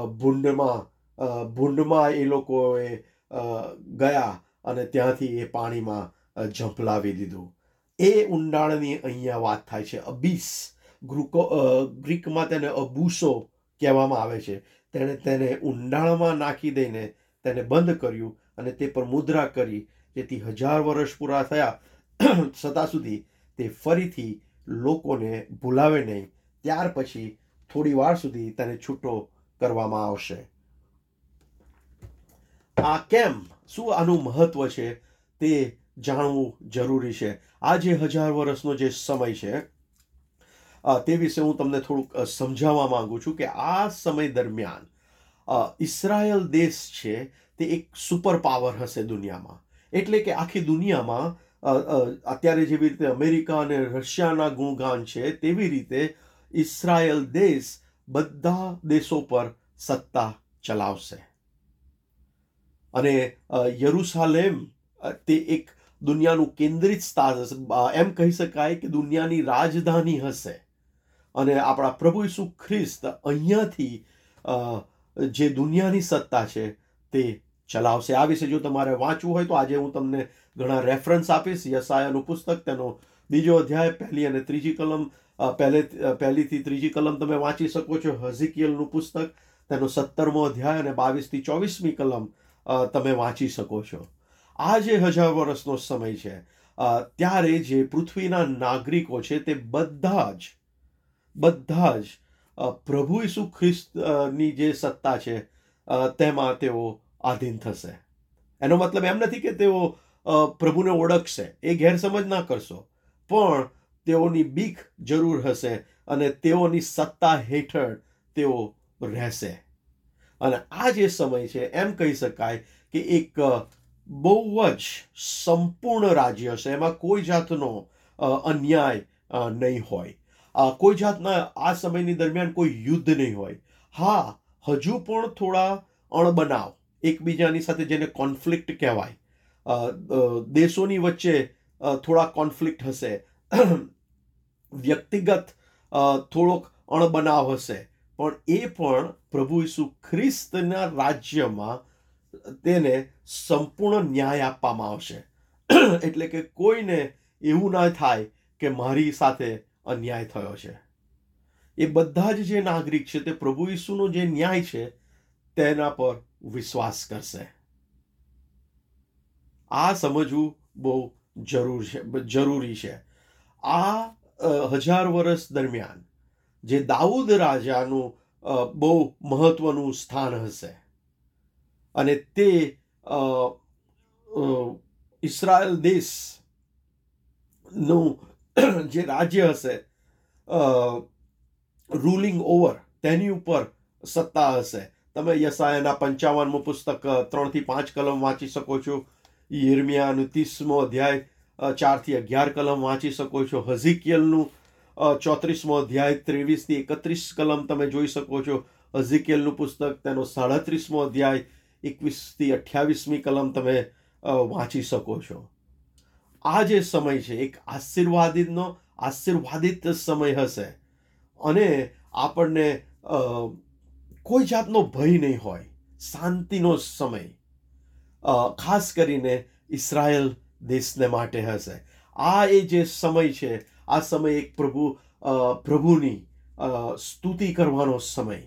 ભૂંડમાં એ લોકોએ ગયા અને ત્યાંથી એ પાણીમાં ઝંપલાવી દીધું. એ ઊંડાણની અહીંયા વાત થાય છે. અબીસ, ગ્રીકમાં તેને અબુસો કહેવામાં આવે છે. તેણે તેને ઊંડાણમાં નાખી દઈને તેને બંધ કર્યું અને તે પર મુદ્રા કરી, જેથી 1000 વર્ષ પૂરા થયા છતાં સુધી તે ફરીથી લોકોને ભૂલાવે નહીં. ત્યાર પછી થોડી વાર સુધી તેને છૂટો કરવામાં આવશે. આ કેમ, શું આનું મહત્વ છે તે જાણવું જરૂરી છે. આ જે 1000 વર્ષનો જે સમય છે તે વિશે હું તમને થોડુંક સમજાવવા માંગુ છું કે આ સમય દરમિયાન ઇઝરાયલ દેશ છે તે એક સુપર પાવર હશે દુનિયામાં. એટલે કે આખી દુનિયામાં અત્યારે જેવી રીતે અમેરિકા અને રશિયાના ગુણગાન છે, તેવી રીતે ઇઝરાયલ દેશ બધા દેશો પર સત્તા ચલાવશે. અને યરુસાલેમ તે એક દુનિયાનું કેન્દ્રિત સ્થાન હશે, એમ કહી શકાય કે દુનિયાની રાજધાની હશે. અને આપણા પ્રભુ ઈસુ ખ્રિસ્ત અહીંયાથી જે દુનિયાની સત્તા છે તે ચલાવશે. આ વિશે જો તમારે વાંચવું હોય તો આજે હું તમને ઘણા રેફરન્સ આપીશ. યશાયાનું પુસ્તક, તેનો 2જો અધ્યાય, 1લી અને 3જી કલમ, 1લીથી 3જી કલમ તમે વાંચી શકો છો. હઝિકિયલનું પુસ્તક, તેનો 17મો અધ્યાય અને 22થી 24મી કલમ તમે વાંચી શકો છો. આ જે 1000 વર્ષનો સમય છે, ત્યારે જે પૃથ્વીના નાગરિકો છે તે બધા જ પ્રભુ ઈસુ ખ્રિસ્તની જે સત્તા છે તેમાં તેઓ આધીન થશે. એનો મતલબ એમ નથી કે તેઓ પ્રભુને ઓળખશે, એ ગેરસમજ ના કરશો, પણ તેઓની બીક જરૂર હશે અને તેઓની સત્તા હેઠળ તેઓ રહેશે. અને આ જે સમય છે એમ કહી શકાય કે એક બહુ જ સંપૂર્ણ રાજ્ય હશે. એમાં કોઈ જાતનો અન્યાય નહીં હોય. કોઈ જાતના આ સમયની દરમિયાન કોઈ યુદ્ધ નહીં હોય. હા, હજુ પણ થોડા અણબનાવ, એકબીજાની સાથે, જેને કોન્ફ્લિક્ટ કહેવાય, દેશોની વચ્ચે થોડા કોન્ફ્લિક્ટ હશે, વ્યક્તિગત થોડોક અણબનાવ હશે, પણ એ પણ પ્રભુ ઈસુ ખ્રિસ્તના રાજ્યમાં તેને સંપૂર્ણ ન્યાય આપવામાં આવશે. એટલે કે કોઈને એવું ના થાય કે મારી સાથે અન્યાય થયો છે. એ બધા જ જે નાગરિક છે તે પ્રભુ ઈસુનો જે ન્યાય છે તેના પર વિશ્વાસ કરશે. આ સમજવું બહુ જરૂરી છે. આ 1000 વર્ષ દરમિયાન જે દાઉદ રાજાનું બહુ મહત્વનું સ્થાન હશે, અને તે ઇઝરાયલ દેશનું જે રાજ્ય હશે, રૂલિંગ ઓવર, તેની ઉપર સત્તા હશે. તમે યશાયાના 55મો પુસ્તક 3થી 5 કલમ વાંચી શકો છો. યિર્મયાનું 30મો અધ્યાય 4થી 11 કલમ વાંચી શકો છો. હઝિકિયલનું 34મો અધ્યાય 23થી 31 કલમ તમે જોઈ શકો છો. હઝિકિયલનું પુસ્તક, તેનો 37મો અધ્યાય 21થી 28મી કલમ તમે વાંચી શકો છો. આ જે સમય છે એક આશીર્વાદિત સમય હશે, અને આપણને કોઈ જાતનો ભય નહીં હોય, શાંતિનો સમય ખાસ કરીને ઇઝરાયલ દેશને માટે હશે. આ એ જે સમય છે, આ સમય એક પ્રભુની સ્તુતિ કરવાનો સમય,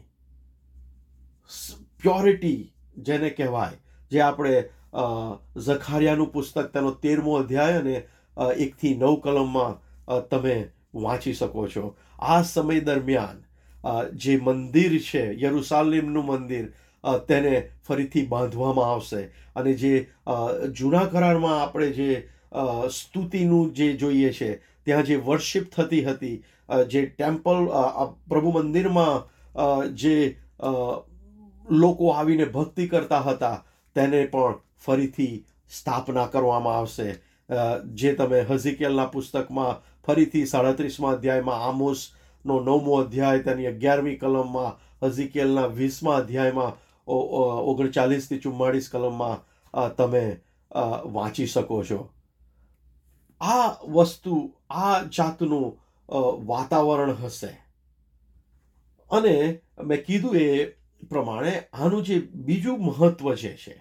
પ્યોરિટી જેને કહેવાય, જે આપણે ઝખારિયાનું પુસ્તક, તેનો 13મો અધ્યાય અને 1થી 9 કલમમાં તમે વાંચી શકો છો. આ સમય દરમિયાન જે મંદિર છે, યરુસાલેમનું મંદિર, તેને ફરીથી બાંધવામાં આવશે. અને જે જૂના કરારમાં આપણે જે સ્તુતિનું જે જોઈએ છે, ત્યાં જે વર્શિપ થતી હતી, જે ટેમ્પલ, પ્રભુ મંદિરમાં જે લોકો આવીને ભક્તિ કરતા હતા તેને પણ ફરીથી સ્થાપના કરવામાં આવશે. જે તમે હઝીકેલના પુસ્તકમાં ફરીથી 37મા અધ્યાયમાં, આમોસનો 9મો અધ્યાય તેની 11મી કલમમાં, હઝીકેલના 20મા અધ્યાયમાં 39 થી 44 કલમમાં તમે વાંચી શકો છો. આ વસ્તુ, આ જાતનું વાતાવરણ હશે. અને મેં કીધું એ પ્રમાણે આનું જે બીજું મહત્વ જે છે,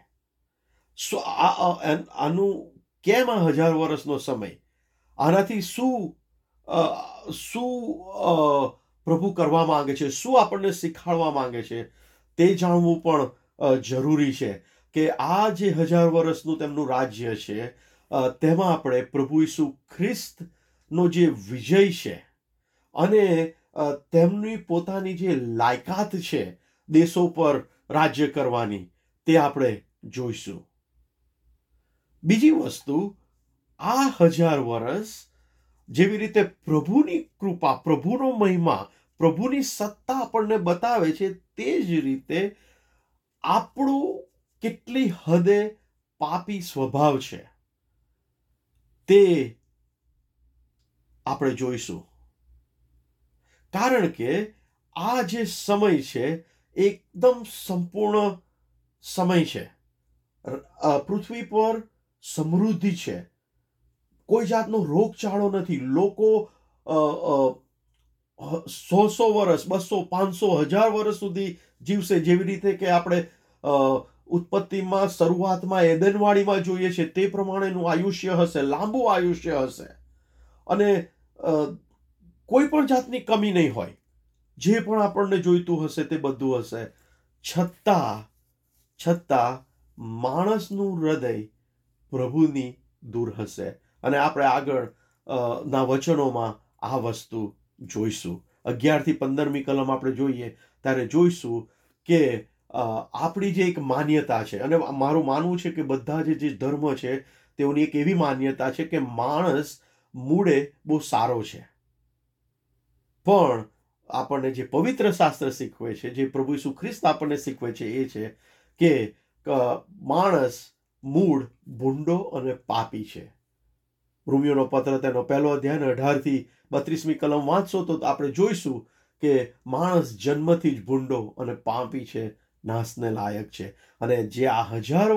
આનું કેમ આ 1000 વર્ષનો સમય, આનાથી શું પ્રભુ કરવા માંગે છે, શું આપણને શીખવાડવા માંગે છે, તે જાણવું પણ જરૂરી છે. કે આ જે 1000 વર્ષનું તેમનું રાજ્ય છે, તેમાં આપણે પ્રભુ ઈસુ ખ્રિસ્તનો જે વિજય છે અને તેમની પોતાની જે લાયકાત છે દેશો પર રાજ્ય કરવાની, તે આપણે જોઈશું. બીજી વસ્તુ, આ 1000 વર્ષ જેવી રીતે પ્રભુની કૃપા, પ્રભુનો મહિમા, પ્રભુની સત્તા આપણને બતાવે છે, તે જ રીતે આપણું કેટલી હદે પાપી સ્વભાવ છે તે આપણે જોઈશું. કારણ કે આ જે સમય છે એકદમ સંપૂર્ણ સમય છે. પૃથ્વી પર સમૃદ્ધિ છે, કોઈ જાતનો રોગચાળો નથી. લોકો 100 વર્ષ, 200, 500, 1000 વર્ષ સુધી જીવશે. જેવી રીતે કે આપણે ઉત્પત્તિમાં શરૂઆતમાં એદનવાડીમાં જોઈએ છે તે પ્રમાણેનું આયુષ્ય હશે, લાંબુ આયુષ્ય હશે, અને કોઈ પણ જાતની કમી નહીં હોય. જે પણ આપણને જોઈતું હશે તે બધું હશે. છતાં માણસનું હૃદય પ્રભુની દૂર હશે. અને આપણે આગળ ના વચનોમાં આ વસ્તુ જોઈશું. 11 થી 15મી કલમ આપણે જોઈએ ત્યારે જોઈશું કે આપણી જે એક માન્યતા છે, અને મારું માનવું છે કે બધા જે ધર્મ છે તેઓની એક એવી માન્યતા છે કે માણસ મૂળે બહુ સારો છે. પણ આપણને જે પવિત્ર શાસ્ત્ર શીખવે છે, જે પ્રભુ ઈસુ ખ્રિસ્ત આપણને શીખવે છે, એ છે કે માણસ મૂળ ભૂંડો અને પાપી છે. રોમિયોનો પત્ર તેનો 1લો અધ્યાય 18 થી 32મી કલમ વાંચશો તો આપણે જોઈશું કે માણસ જન્મથી જ ભૂંડો અને પાપી છે, નાશને લાયક છે. અને જે આ 1000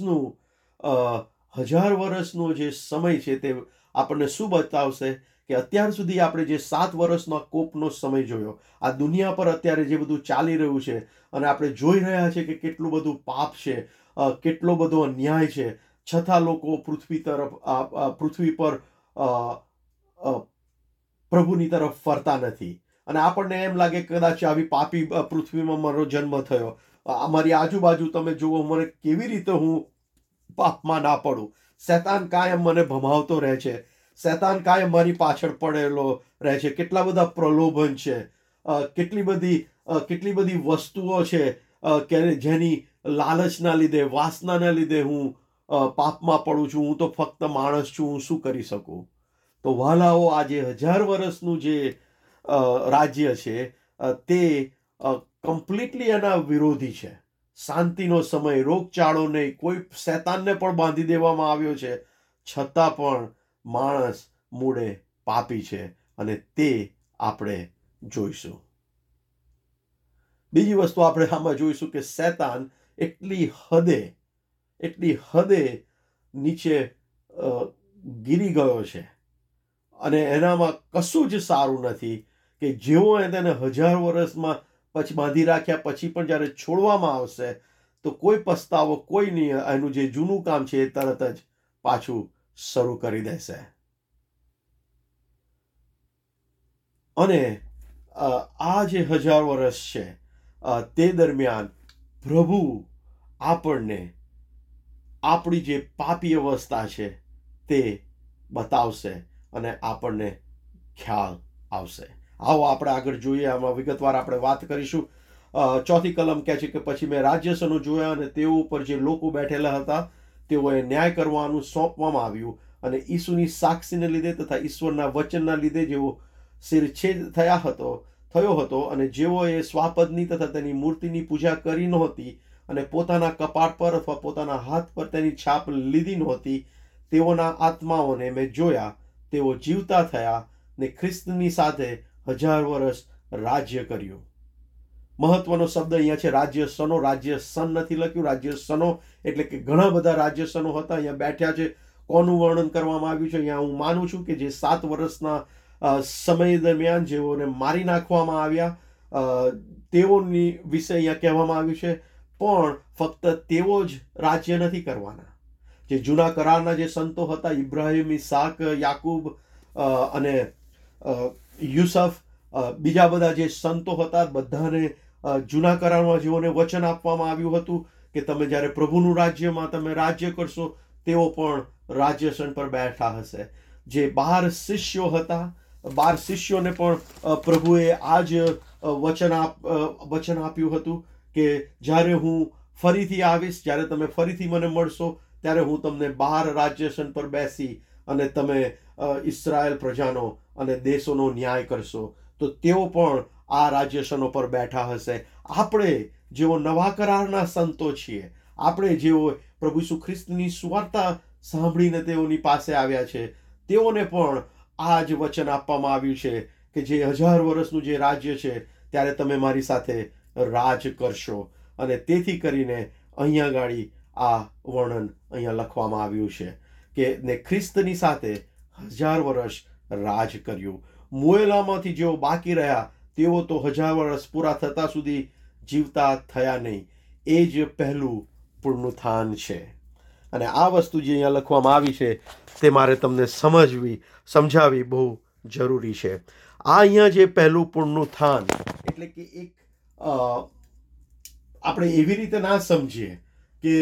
વર્ષનો જે સમય છે તે આપણને શું બતાવશે કે અત્યાર સુધી આપણે જે 7 વર્ષનો કોપનો સમય જોયો, આ દુનિયા પર અત્યારે જે બધું ચાલી રહ્યું છે, અને આપણે જોઈ રહ્યા છે કે કેટલું બધું પાપ છે, કેટલો બધો અન્યાય છે, છતાં લોકો પૃથ્વી પર પ્રભુની તરફ ફરતા નથી. અને આપણને એમ લાગે કદાચ આવી પાપી પૃથ્વીમાં મારો જન્મ થયો. અમારી આજુબાજુ તમે જુઓ, મને કેવી રીતે હું પાપમાં ના પડું. શૈતાન કાયમ મને ભમાવતો રહે છે, શૈતાન કાયમ મારી પાછળ પડેલો રહે છે. કેટલા બધા પ્રલોભન છે, કેટલી બધી વસ્તુઓ છે કે જેની લાલચના લીધે, વાસનાના લીધે હું પાપમાં પડું છું. હું તો ફક્ત માણસ છું, હું શું કરી શકું? તો વહાલાઓ, આ જે 1000 વર્ષનું જે રાજ્ય છે તે કમ્પ્લીટલી એના વિરોધી છે. શાંતિનો સમય, રોગચાળો નહીં, કોઈ શૈતાનને પણ બાંધી દેવામાં આવ્યો છે, છતાં પણ માણસ મૂળે પાપી છે, અને તે આપણે જોઈશું. બીજી વસ્તુ આપણે આમાં જોઈશું કે શૈતાન એટલી હદે નીચે ગીરી ગયો છે, અને એનામાં કશું જ સારું નથી. કે જેવો તેને 1000 વર્ષમાં પછી બાંધી રાખ્યા પછી પણ જ્યારે છોડવામાં આવશે તો કોઈ પસ્તાવો, કોઈ નહીં. એનું જે જૂનું કામ છે એ તરત જ પાછું શરૂ કરી દેશે. અને આ જે 1000 વર્ષ છે તે દરમિયાન પ્રભુ આપણને આપણી જે પાપી અવસ્થા છે તે બતાવશે અને આપણને ખ્યાલ આવશે. આવો આપણે આગળ જોઈએ, આમાં વિગતવાર આપણે વાત કરીશું. 4th કલમ કહે છે કે પછી મેં રાજ્યસનો જોયા, અને તેઓ ઉપર જે લોકો બેઠેલા હતા તેઓએ ન્યાય કરવાનું સોંપવામાં આવ્યું, અને ઈસુની સાક્ષીને લીધે તથા ઈશ્વરના વચનના લીધે જેઓ શિરછેદ થયા હતો થયો હતો અને જેઓએ સ્વાપદની તથા તેની મૂર્તિની પૂજા કરી નહોતી અને પોતાના કપાળ પર અથવા પોતાના હાથ પર તેની છાપ લીધી નહોતી, તેઓના આત્માઓને મેં જોયા. તેઓ જીવતા થયા ને ખ્રિસ્તની સાથે 1000 વર્ષ રાજ્ય કર્યું. મહત્વનો શબ્દ અહીંયા છે રાજ્ય સનો. રાજ્ય સન નથી લખ્યું, રાજ્ય સનો એટલે કે ઘણા બધા રાજ્ય સનો હતા. અહીંયા બેઠ્યા છે. કોનું વર્ણન કરવામાં આવ્યું છે? અહીંયા હું માનું છું કે જે 7 વર્ષના સમય દરમિયાન જેઓને મારી નાખવામાં આવ્યા, તેઓની વિશે અહીંયા કહેવામાં આવ્યું છે. પણ ફક્ત તેઓ જ રાજ્ય નથી કરવાના. જે જૂના કરારના જે સંતો હતા, ઇબ્રાહિમ, ઇસાક, યાકૂબ અને યુસફ, બીજા બધા જે સંતો હતા, બધાને જૂના કરારમાં જેઓને વચન આપવામાં આવ્યું હતું કે તમે જ્યારે પ્રભુનું રાજ્યમાં તમે રાજ્ય કરશો, તેઓ પણ રાજ્યસન પર બેઠા હશે. જે 12 શિષ્યો હતા, 12 શિષ્યોને પણ પ્રભુએ આ જ વચન આપ્યું હતું કે જ્યારે હું ફરીથી આવીશ, જ્યારે તમે ફરીથી મને મળશો, ત્યારે હું તમને 12 રાજ્યસન પર બેસી અને તમે ઇસ્રાયેલ પ્રજાનો અને દેશોનો ન્યાય કરશો. તો તેઓ પણ આ રાજ્યસનો પર બેઠા હશે. આપણે જેઓ નવા કરારના સંતો છીએ, આપણે જેઓ પ્રભુ ઈસુ ખ્રિસ્તની સુવાર્તા સાંભળીને તેઓની પાસે આવ્યા છે, તેઓને પણ આ જ વચન આપવામાં આવ્યું છે કે જે 1000 વર્ષનું જે રાજ્ય છે, ત્યારે તમે મારી સાથે રાજ કરશો. અને તેથી કરીને અહીંયા ગાડી આ વર્ણન અહીંયા લખવામાં આવ્યું છે કે ને ખ્રિસ્તની સાથે 1000 વર્ષ રાજ કર્યું. મોએલામાંથી જેઓ બાકી રહ્યા, તેઓ તો 1000 વર્ષ પૂરા થતા સુધી જીવતા થયા નહીં. એ જ પહેલું પુનરુત્થાન છે. અને આ વસ્તુ જે અહીંયા લખવામાં આવી છે તે મારે તમને સમજાવવી બહુ જરૂરી છે. આ અહીંયા જે પહેલું પુનરુત્થાન એટલે કે આપણે એવી રીતે ના સમજીએ કે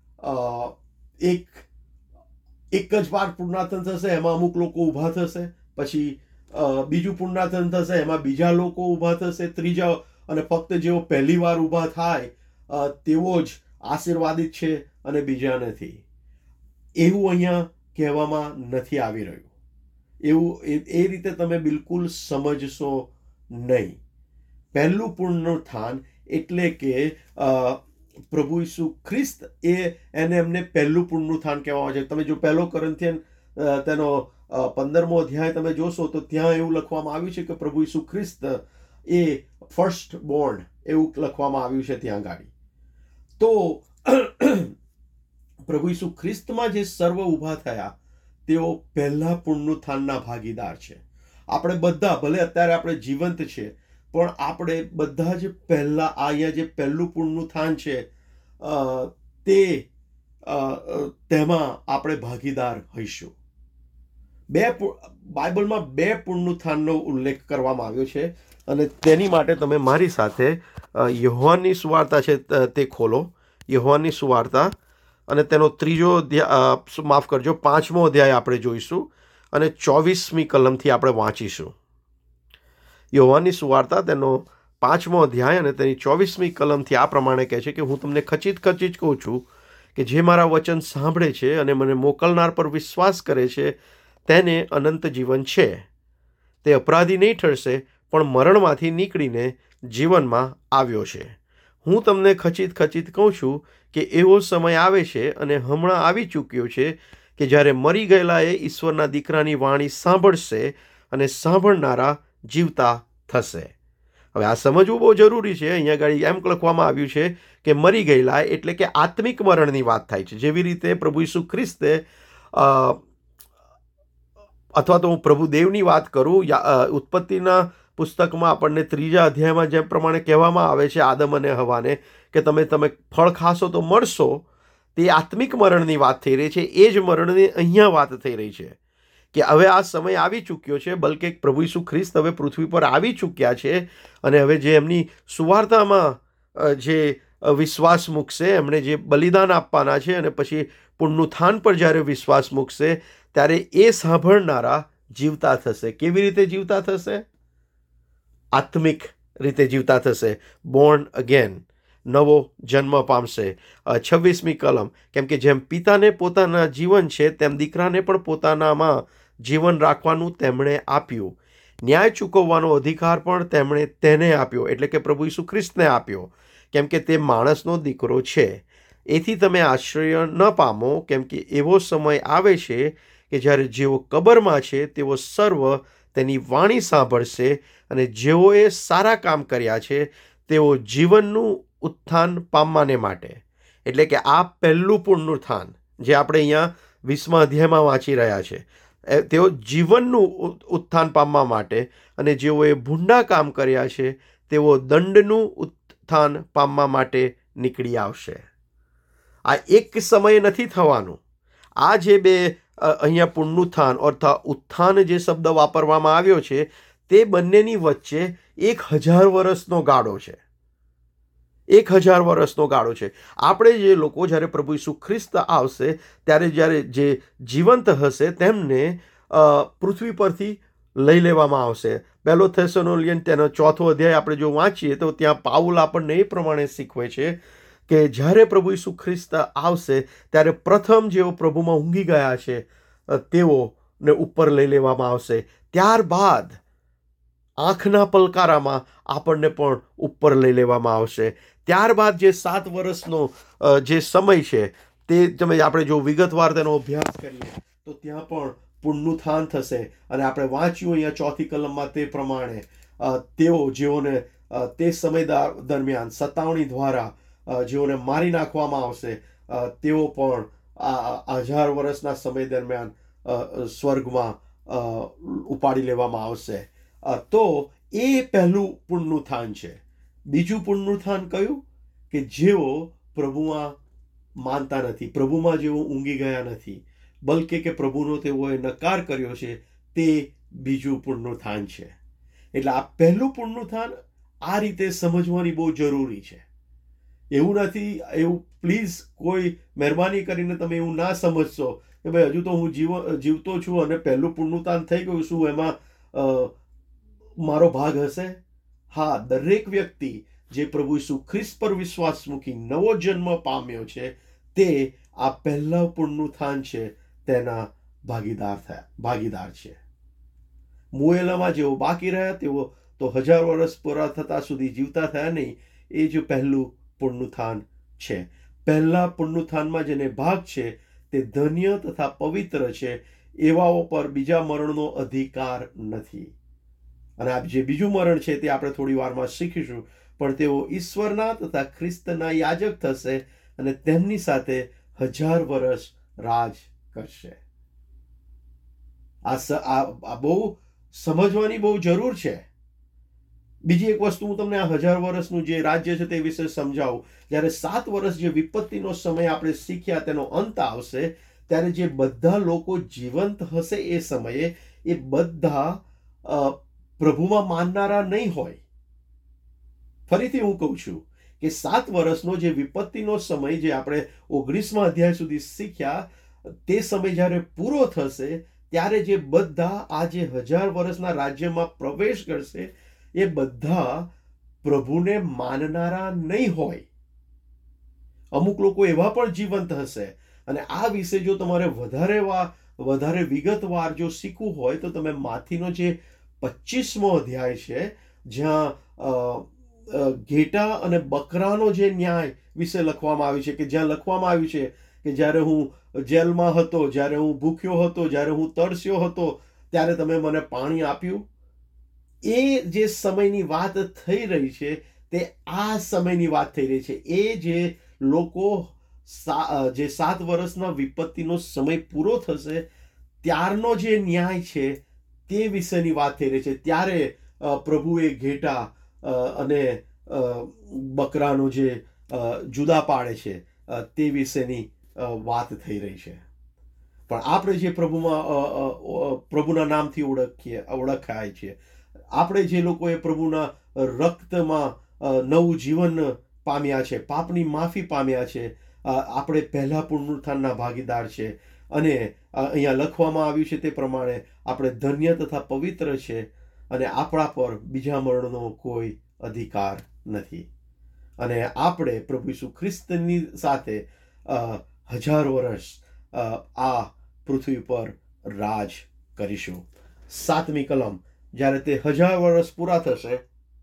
એક જ વાર પુનરુત્થાન થશે, એમાં અમુક લોકો ઊભા થશે, પછી બીજું પુનરુત્થાન થશે, એમાં બીજા લોકો ઊભા થશે, ત્રીજા, અને ફક્ત જેઓ પહેલી વાર ઊભા થાય તેઓ જ આશીર્વાદિત છે અને બીજા નથી. એવું અહીંયા કહેવામાં નથી આવી રહ્યું. એવું એ રીતે તમે બિલકુલ સમજશો નહીં. પહેલું પુનરુત્થાન એટલે કે પ્રભુ ઈસુ ખ્રિસ્ત એમને પહેલું પુનરુત્થાન કહેવામાં આવે છે. તમે જો 1 કોરિન્થિયન તેનો 15મો અધ્યાય તમે જોશો તો ત્યાં એવું લખવામાં આવ્યું છે કે પ્રભુ ઈસુ ખ્રિસ્ત એ ફર્સ્ટ બોર્ન એવું લખવામાં આવ્યું છે ત્યાં ગાડી. તો પ્રભુ ઈસુ ખ્રિસ્તમાં જે સર્વ ઊભા થયા તેઓ પહેલા પુનરુત્થાનના ભાગીદાર છે. આપણે બધા, ભલે અત્યારે આપણે જીવંત છે, પણ આપણે બધા જ પહેલા અહીંયા જે પહેલું પુનરુત્થાન છે તેમાં આપણે ભાગીદાર હોઈશું. બાઇબલમાં 2 પુનરુત્થાનનો ઉલ્લેખ કરવામાં આવ્યો છે અને તેની માટે તમે મારી સાથે યોહાનની સુવાર્તા છે તે ખોલો. યોહાનની સુવાર્તા અને તેનો 5મો અધ્યાય આપણે જોઈશું અને 24મી કલમથી આપણે વાંચીશું. યોહાનની સુવાર્તા તેનો 5મો અધ્યાય અને તેની 24મી કલમથી આ પ્રમાણે કહે છે કે હું તમને ખચિત કહું છું કે જે મારા વચન સાંભળે છે અને મને મોકલનાર પર વિશ્વાસ કરે છે તેને અનંત જીવન છે. તે અપરાધી નહીં ઠરશે, પણ મરણમાંથી નીકળીને જીવનમાં આવ્યો છે. હું તમને ખચિત કહું છું કે એવો સમય આવે છે અને હમણાં આવી ચૂક્યો છે કે જ્યારે મરી ગયેલાએ ઈશ્વરના દીકરાની વાણી સાંભળશે અને સાંભળનારા જીવતા થશે. હવે આ સમજવું બહુ જરૂરી છે. અહીંયા આગળ એમ લખવામાં આવ્યું છે કે મરી ગયેલા એટલે કે આત્મિક મરણની વાત થાય છે. જેવી રીતે પ્રભુ ઈસુ ખ્રિસ્તે અથવા તો હું પ્રભુદેવની વાત કરું, ઉત્પત્તિના પુસ્તકમાં આપણને 3જા અધ્યાયમાં જેમ પ્રમાણે કહેવામાં આવે છે આદમ અને હવાને કે તમે ફળ ખાશો તો મળશો, તે આત્મિક મરણની વાત થઈ રહી છે. એ જ મરણની અહીંયા વાત થઈ રહી છે કે હવે આ સમય આવી ચૂક્યો છે. બલકે પ્રભુ ઈસુ ખ્રિસ્ત હવે પૃથ્વી પર આવી ચૂક્યા છે અને હવે જે એમની સુવાર્તામાં જે વિશ્વાસ મૂકશે, એમણે જે બલિદાન આપવાના છે અને પછી પુનરુત્થાન પર જ્યારે વિશ્વાસ મૂકશે ત્યારે એ સાંભળનારા જીવતા થશે. કેવી રીતે જીવતા થશે? આત્મિક રીતે જીવતા થશે. બોર્ન અગેન, નવો જન્મ પામશે. 26મી કલમ, કેમ કે જેમ પિતાને પોતાના જીવન છે તેમ દીકરાને પણ પોતાનામાં જીવન રાખવાનું તેમણે આપ્યું. ન્યાય ચૂકવવાનો અધિકાર પણ તેમણે તેને આપ્યો, એટલે કે પ્રભુ ઈસુ ખ્રિસ્તને આપ્યો, કેમ કે તે માણસનો દીકરો છે. એથી તમે આશ્ચર્ય ન પામો, કેમ કે એવો સમય આવે છે કે જ્યારે જેઓ કબરમાં છે તેઓ સર્વ તેની વાણી સાંભળશે, અને જેઓએ સારા કામ કર્યા છે તેઓ જીવનનું ઉત્થાન પામવાને માટે. એટલે કે આ પહેલું પુનરુત્થાન જે આપણે અહીંયા 20મા અધ્યાયમાં વાંચી રહ્યા છે, તેઓ જીવનનું ઉત્થાન પામવા માટે, અને જેઓએ ભૂંડા કામ કર્યા છે તેઓ દંડનું ઉત્થાન પામવા માટે નીકળી આવશે. આ એક સમયે નથી થવાનું. આ જે બે અહીંયા પુનરુત્થાન અર્થાત ઉત્થાન જે શબ્દ વાપરવામાં આવ્યો છે તે બંનેની વચ્ચે 1000 વર્ષનો ગાળો છે. 1000 વર્ષનો ગાળો છે. આપણે જે લોકો જ્યારે પ્રભુ ઈસુ ખ્રિસ્ત આવશે ત્યારે જ્યારે જે જીવંત હશે તેમને પૃથ્વી પરથી લઈ લેવામાં આવશે. 1 થેસલોનિયન તેનો 4થો અધ્યાય આપણે જો વાંચીએ તો ત્યાં પાઉલ આપણને એ પ્રમાણે શીખવે છે કે જ્યારે પ્રભુ ઈસુ ખ્રિસ્ત આવશે ત્યારે પ્રથમ જેઓ પ્રભુમાં ઊંઘી ગયા છે તેઓને ઉપર લઈ લેવામાં આવશે. ત્યારબાદ આંખના પલકારામાં આપણને પણ ઉપર લઈ લેવામાં આવશે. ત્યારબાદ જે 7 વર્ષનો જે સમય છે તે આપણે જો વિગતવાર તેનો અભ્યાસ કરીએ તો ત્યાં પણ પુનરુત્થાન થશે. અને આપણે વાંચ્યું અહીંયા 4થી કલમમાં તે પ્રમાણે તેઓ જેઓને તે સમય દરમિયાન સતાવણી દ્વારા જેઓને મારી નાખવામાં આવશે તેઓ પણ આ 1000 વર્ષના સમય દરમિયાન સ્વર્ગમાં ઉપાડી લેવામાં આવશે. તો એ પહેલું પુનરુત્થાન છે. બીજું પુનરુત્થાન કયું? કે જેઓ પ્રભુમાં માનતા નથી, પ્રભુમાં જેઓ ઊંઘી ગયા નથી, બલકે કે પ્રભુનો તેઓએ નકાર કર્યો છે, તે બીજું પુનરુત્થાન છે. એટલે આ પહેલું પુનરુત્થાન આ રીતે સમજવાની બહુ જરૂરી છે. એવું નથી, એવું પ્લીઝ કોઈ મહેરબાની કરીને તમે એવું ના સમજશો કે ભાઈ હજુ તો હું જીવતો છું અને પહેલું પુનરુત્થાન થઈ ગયું, શું એમાં મારો ભાગ હશે? હા, દરેક વ્યક્તિ જે પ્રભુ ઈસુ ખ્રિસ્ત પર વિશ્વાસ મૂકી નવો જન્મ પામ્યો છે તે આ પહેલા પુનરુત્થાન છે તેના ભાગીદાર છે. મુએલામાં જેઓ બાકી રહ્યા તેઓ તો 1000 વર્ષ પૂરા થતા સુધી જીવતા થયા નહીં. એ જ પહેલું પુનરુત્થાન છે. પહેલા પુનરુત્થાનમાં જેને ભાગ છે તે ધન્ય તથા પવિત્ર છે. એવાઓ પર બીજા મરણનો અધિકાર નથી. અને આ જે બીજું મરણ છે તે આપણે થોડી વારમાં શીખીશું. પણ તેઓ ઈશ્વરના તથા ખ્રિસ્તના યાજક થશે અને તેમની સાથે 1000 વર્ષ રાજ કરશે. આ બહુ સમજવાની બહુ જરૂર છે. બીજી એક વસ્તુ હું તમને આ 1000 વર્ષનું જે રાજ્ય છે તે વિશે સમજાવું. જ્યારે 7 વર્ષ જે વિપત્તિનો સમય આપણે શીખ્યા તેનો અંત આવશે ત્યારે જે બધા લોકો જીવંત હશે એ સમયે એ બધા પ્રભુમાં માનનારા નહીં હોય. ફરીથી હું કહું છું કે 7 વર્ષનો જે વિપત્તિનો સમય જે આપણે 19મા અધ્યાય સુધી શીખ્યા તે સમય જ્યારે પૂરો થશે ત્યારે જે બધા આ જે 1000 વર્ષના રાજ્યમાં પ્રવેશ કરશે એ બધા પ્રભુને માનનારા નહીં હોય. અમુક લોકો એવા પણ જીવંત હશે. અને આ વિશે જો તમારે વધારે વિગતવાર જો શીખવું હોય તો તમે માથીનો જે 25મો અધ્યાય છે જ્યાં ઘેટા અને બકરાનો જે ન્યાય વિશે લખવામાં આવ્યું છે, કે જ્યાં લખવામાં આવ્યું છે કે જ્યારે હું જેલમાં હતો, જ્યારે હું ભૂખ્યો હતો, જ્યારે હું તરસ્યો હતો ત્યારે તમે મને પાણી આપ્યું. એ જે સમયની વાત થઈ રહી છે તે આ સમયની વાત થઈ રહી છે. એ જે લોકો જે 7 વર્ષના વિપત્તિનો સમય પૂરો થશે ત્યારનો જે ન્યાય છે તે વિશેની વાત થઈ રહી છે. ત્યારે પ્રભુએ ઘેટા અને બકરાનો જે જુદા પાડે છે તે વિશેની વાત થઈ રહી છે. પણ આપણે જે પ્રભુના નામથી ઓળખાય છે, આપણે જે લોકોએ પ્રભુના રક્તમાં નવું જીવન પામ્યા છે, પાપની માફી પામ્યા છે, આપણે પહેલા પુનરુત્થાનના ભાગીદાર છે. અને અહીંયા લખવામાં આવ્યું છે તે પ્રમાણે આપણે ધન્ય તથા પવિત્ર છે અને આપણા પર બીજા મરણનો કોઈ અધિકાર નથી. અને આપણે પ્રભુ ઈસુ ખ્રિસ્તની સાથે 1000 વર્ષ આ પૃથ્વી પર રાજ કરીશું. 7મી કલમ જ્યારે તે 1000 વર્ષ પૂરા થશે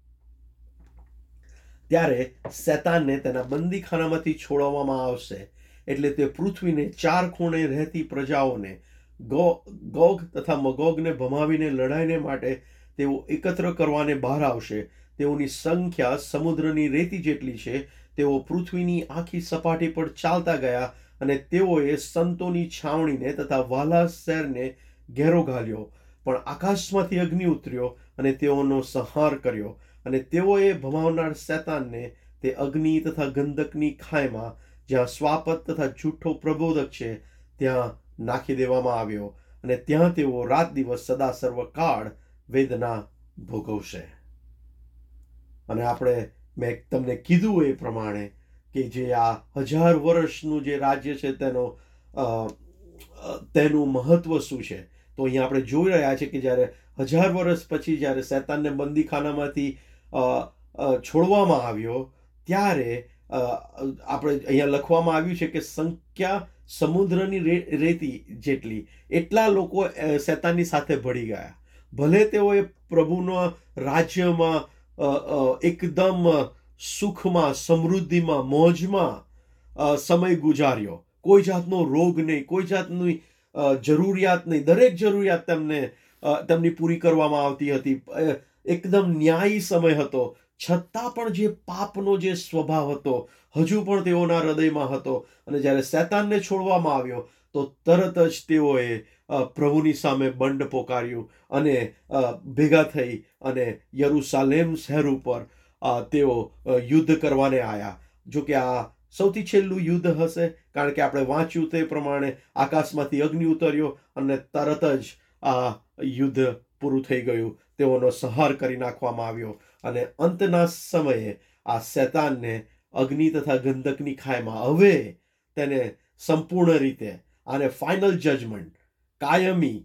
ત્યારે શેતાનને તેના બંદીખાનામાંથી છોડવામાં આવશે. એટલે તે પૃથ્વીને 4 ખૂણે રહેતી પ્રજાઓને ગોગ તથા મગોગને ભમાવીને લડાઈને માટે તેઓ એકત્ર કરવાને બહાર આવશે. તેઓની સંખ્યા સમુદ્રની રેતી જેટલી છે. તેઓ પૃથ્વીની આખી સપાટી પર ચાલતા ગયા અને તેઓએ સંતોની છાવણીને તથા વાલા શહેરને ઘેરો ઘાલ્યો. પણ આકાશમાંથી અગ્નિ ઉતર્યો અને તેઓનો સંહાર કર્યો અને તેઓએ ભમાવનાર શેતાનને તે અગ્નિ તથા ગંધકની ખાઈમાં જ્યાં સ્વાપત તથા જૂઠો પ્રબોધક છે ત્યાં નાખી દેવામાં આવ્યો અને ત્યાં તેઓ રાત દિવસ સદા સર્વકાળ વેદના ભોગવશે. અને મેં તમને કીધું એ પ્રમાણે કે જે આ 1000 વર્ષનું જે રાજ્ય છે તેનું મહત્વ શું છે. તો અહીંયા આપણે જોઈ રહ્યા છે કે જ્યારે 1000 વર્ષ પછી જ્યારે શેતાનને બંદીખાનામાંથી છોડવામાં આવ્યો ત્યારે અહીંયા લખવામાં આવ્યું છે કે સંખ્યા સમુદ્રની રેતી જેટલી એટલા લોકો શેતાનની સાથે ભળી ગયા. ભલે તેઓએ પ્રભુના રાજ્યમાં એકદમ સુખમાં, સમૃદ્ધિમાં, મોજમાં સમય ગુજાર્યો, કોઈ જાતનો રોગ નહીં, કોઈ જાતની જરૂરિયાત નહીં, દરેક જરૂરિયાત તેમની પૂરી કરવામાં આવતી હતી, એકદમ ન્યાયી સમય હતો, છતાં પણ જે પાપનો જે સ્વભાવ હતો હજુ પણ તેઓના હૃદયમાં હતો. અને જ્યારે શેતાનને છોડવામાં આવ્યો તો તરત જ તેઓએ પ્રભુની સામે બંડ પોકાર્યું અને ભેગા થઈ અને યરુશાલેમ શહેર ઉપર તેઓ યુદ્ધ કરવાને આવ્યા. જો કે આ સૌથી છેલ્લું યુદ્ધ હશે, કારણ કે આપણે વાંચ્યું તે પ્રમાણે આકાશમાંથી અગ્નિ ઉતર્યો અને તરત જ આ યુદ્ધ પૂરું થઈ ગયું. તેઓનો સંહાર કરી નાખવામાં આવ્યો અને અંતના સમયે આ શેતાનને અગ્નિ તથા ગંધકની ખાઈમાં હવે તેને સંપૂર્ણ રીતે આને ફાઇનલ જજમેન્ટ, કાયમી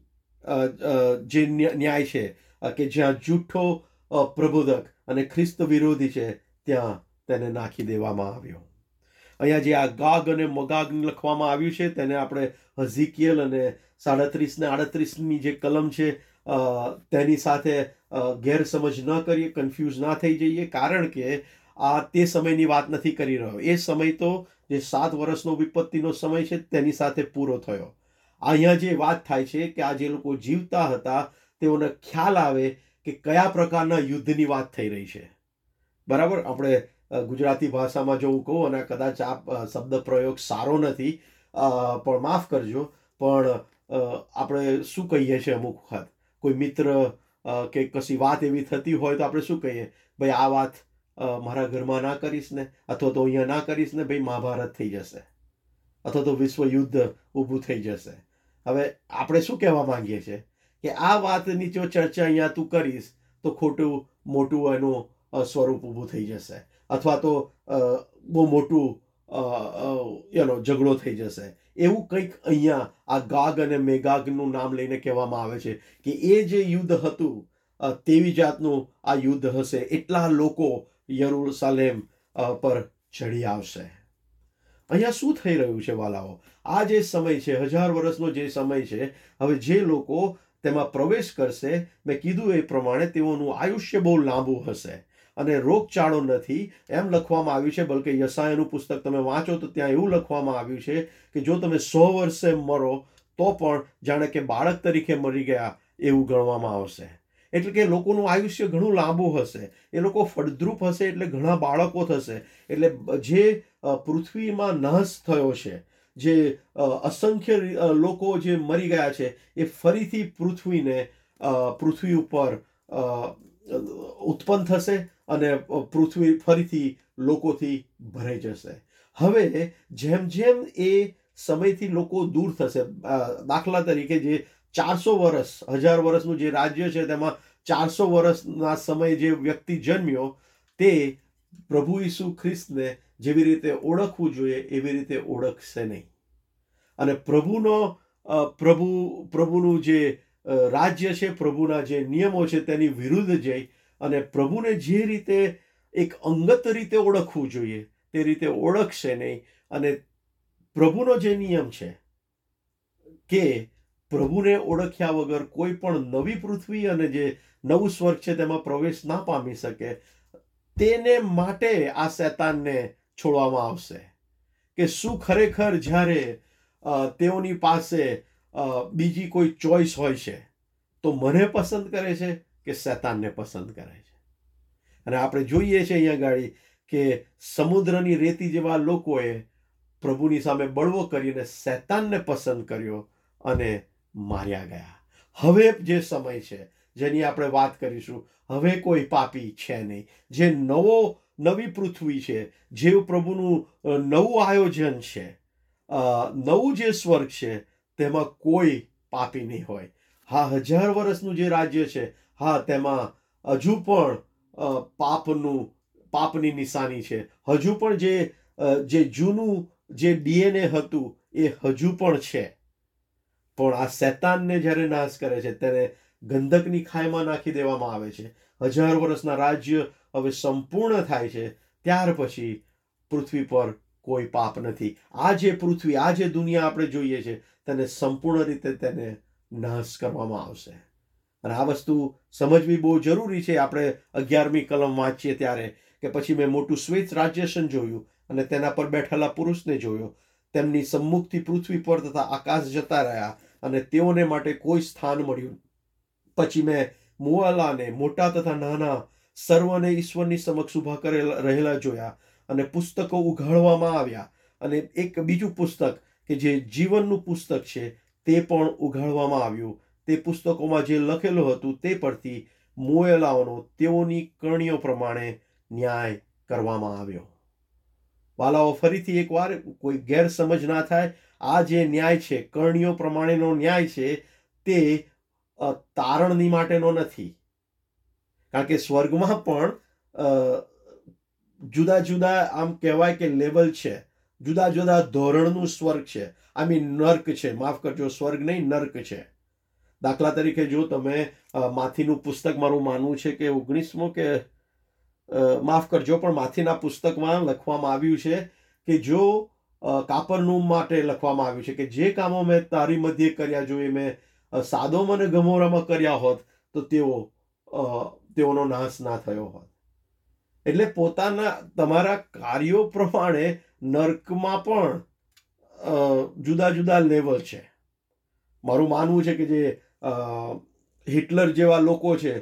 જે ન્યાય છે કે જ્યાં જૂઠો પ્રબોધક અને ખ્રિસ્ત વિરોધી છે ત્યાં તેને નાખી દેવામાં આવ્યો. અહીંયા જે આ ગાગ અને મગાગ લખવામાં આવ્યું છે તેને આપણે હઝીકિયલ અને 37 ને 38ની જે કલમ છે તેની સાથે ગેરસમજ ન કરીએ, કન્ફ્યુઝ ના થઈ જઈએ, કારણ કે આ તે સમયની વાત નથી કરી રહ્યો. એ સમય તો જે 7 વર્ષનો વિપત્તિનો સમય છે તેની સાથે પૂરો થયો. અહીંયા જે વાત થાય છે કે આ જે લોકો જીવતા હતા તેઓને ખ્યાલ આવે કે કયા પ્રકારના યુદ્ધની વાત થઈ રહી છે. બરાબર. આપણે ગુજરાતી ભાષામાં જો હું કહું, અને કદાચ આ શબ્દ પ્રયોગ સારો નથી પણ માફ કરજો, પણ આપણે શું કહીએ છીએ અમુક વખત કોઈ મિત્ર કે કશી વાત એવી થતી હોય તો આપણે શું કહીએ, ભાઈ આ વાત મારા ઘરમાં ના કરીશ ને, અથવા તો અહીંયા ના કરીશ ને, ભાઈ મહાભારત થઈ જશે અથવા તો વિશ્વ યુદ્ધ ઊભું થઈ જશે. હવે આપણે શું કહેવા માંગીએ છીએ કે આ વાતની જો ચર્ચા અહીંયા તું કરીશ તો ખોટું મોટું એનું સ્વરૂપ ઊભું થઈ જશે, અથવા તો બહુ મોટું ઝઘડો થઈ જશે. એવું કંઈક અહીંયા આ ગાગ અને મેગાગનું નામ લઈને કહેવામાં આવે છે કે એ જે યુદ્ધ હતું તેવી જાતનું આ યુદ્ધ હશે. એટલા લોકો યરુશાલેમ પર ચડી આવશે. અહીંયા શું થઈ રહ્યું છે વાલાઓ? આ જે સમય છે, 1000 વર્ષનો જે સમય છે, હવે જે લોકો તેમાં પ્રવેશ કરશે, મેં કીધું એ પ્રમાણે તેઓનું આયુષ્ય બહુ લાંબુ હશે અને રોગચાળો નથી એમ લખવામાં આવ્યું છે. બલકે યશાયાનું પુસ્તક તમે વાંચો તો ત્યાં એવું લખવામાં આવ્યું છે કે જો તમે 100 વર્ષે મરો તો પણ જાણે કે બાળક તરીકે મરી ગયા એવું ગણવામાં આવશે. એટલે કે લોકોનું આયુષ્ય ઘણું લાંબુ હશે, એ લોકો ફળદ્રુપ હશે, એટલે ઘણા બાળકો થશે. એટલે જે પૃથ્વીમાં નાશ થયો છે, જે અસંખ્ય લોકો જે મરી ગયા છે, એ ફરીથી પૃથ્વી ઉપર ઉત્પન્ન થશે અને પૃથ્વી ફરીથી લોકોથી ભરાઈ જશે. હવે જેમ જેમ એ સમયથી લોકો દૂર થશે, દાખલા તરીકે જે 400 વર્ષ, 1000 વર્ષનું જે રાજ્ય છે તેમાં 400 વર્ષના સમયે જે વ્યક્તિ જન્મ્યો તે પ્રભુ ઈસુ ખ્રિસ્તને જેવી રીતે ઓળખવું જોઈએ એવી રીતે ઓળખશે નહીં. અને પ્રભુનું જે રાજ્ય છે, પ્રભુના જે નિયમો છે તેની વિરુદ્ધ જઈ અને પ્રભુને જે રીતે એક અંગત રીતે ઓળખવું જોઈએ તે રીતે ઓળખશે નહીં. અને પ્રભુનો જે નિયમ છે કે પ્રભુને ઓળખ્યા વગર કોઈ પણ નવી પૃથ્વી અને જે નવું સ્વર્ગ છે તેમાં પ્રવેશ ના પામી શકે, તેને માટે આ શૈતાનને છોડવામાં આવશે. કે શું ખરેખર જ્યારે તેઓની પાસે બીજી કોઈ ચોઈસ હોય છે તો મને પસંદ કરે છે કે શૈતાનને પસંદ કરે છે? અને આપણે જોઈએ છે અહીંયા ગાડી કે સમુદ્રની રેતી જેવા લોકોએ પ્રભુની સામે બળવો કરીને શૈતાનને પસંદ કર્યો અને માર્યા ગયા. હવે જે સમય છે જેની આપણે વાત કરીશું, હવે કોઈ પાપી છે નહીં. જે નવી પૃથ્વી છે, જે પ્રભુનું નવું આયોજન છે, નવું જે સ્વર્ગ છે, તેમાં કોઈ પાપી નહીં હોય. હા, 1000 વર્ષનું જે રાજ્ય છે, હા, તેમાં હજુ પણ પાપની નિશાની છે. હજુ પણ જે જૂનું જે ડીએનએ હતું એ હજુ પણ છે. પણ આ શૈતાનને જ્યારે નાશ કરે છે તેને ગંધકની ખાઈમાં નાખી દેવામાં આવે છે. 1000 વર્ષના રાજ્ય હવે સંપૂર્ણ થાય છે. ત્યાર પછી પૃથ્વી પર કોઈ પાપ નથી. આ જે પૃથ્વી, આ જે દુનિયા આપણે જોઈએ છે, તેને સંપૂર્ણ રીતે તેને નાશ કરવામાં આવશે. અને આ વસ્તુ સમજવી બહુ જરૂરી છે. આપણે 11મી કલમ વાંચીએ ત્યારે કે પછી મેં મોટું શ્વેત રાજ્યસન જોયું અને તેના પર બેઠેલા પુરુષને જોયો. તેમની સમ્મુખથી પૃથ્વી પર તથા આકાશ જતા રહ્યા અને તેઓને માટે કોઈ સ્થાન મળ્યું. પછી મેં મુવાલાને, મોટા તથા નાના, સર્વને ઈશ્વરની સમક્ષ ઉભા રહેલા જોયા અને પુસ્તકો ઉઘાડવામાં આવ્યા. અને એક બીજું પુસ્તક કે જે જીવનનું પુસ્તક છે તે પણ ઉઘાડવામાં આવ્યું. તે પુસ્તકોમાં જે લખેલું હતું તે પરથી મુવાલાઓનો તેઓની કરણીઓ પ્રમાણે ન્યાય કરવામાં આવ્યો. વાલાઓ, ફરીથી એકવાર કોઈ ગેરસમજ ના થાય. આ જે ન્યાય છે, કરણીઓ પ્રમાણેનો ન્યાય છે, તે તારણની માટેનો નથી. કારણ કે સ્વર્ગમાં પણ જુદા જુદા, આમ કહેવાય કે લેવલ છે, જુદા જુદા ધોરણનું સ્વર્ગ છે. નર્ક છે, માફ કરજો, સ્વર્ગ નહીં, નર્ક છે. દાખલા તરીકે જો તમે માથીનું પુસ્તક, મારું માનવું છે કે 19મો કે માફ કરજો, પણ માથીના પુસ્તકમાં લખવામાં આવ્યું છે કે જો કાપરનૂમ માટે લખવામાં આવ્યું છે કે જે કામો મેં તારી મધ્યે કર્યા, જો એ મેં સાદોમ અને ગમોરામાં કર્યા હોત તો તેઓનો નાશ ના થયો હોત. એટલે તમારા કાર્યો પ્રમાણે નર્કમાં પણ જુદા જુદા લેવલ છે. મારું માનવું છે કે જે હિટલર જેવા લોકો છે,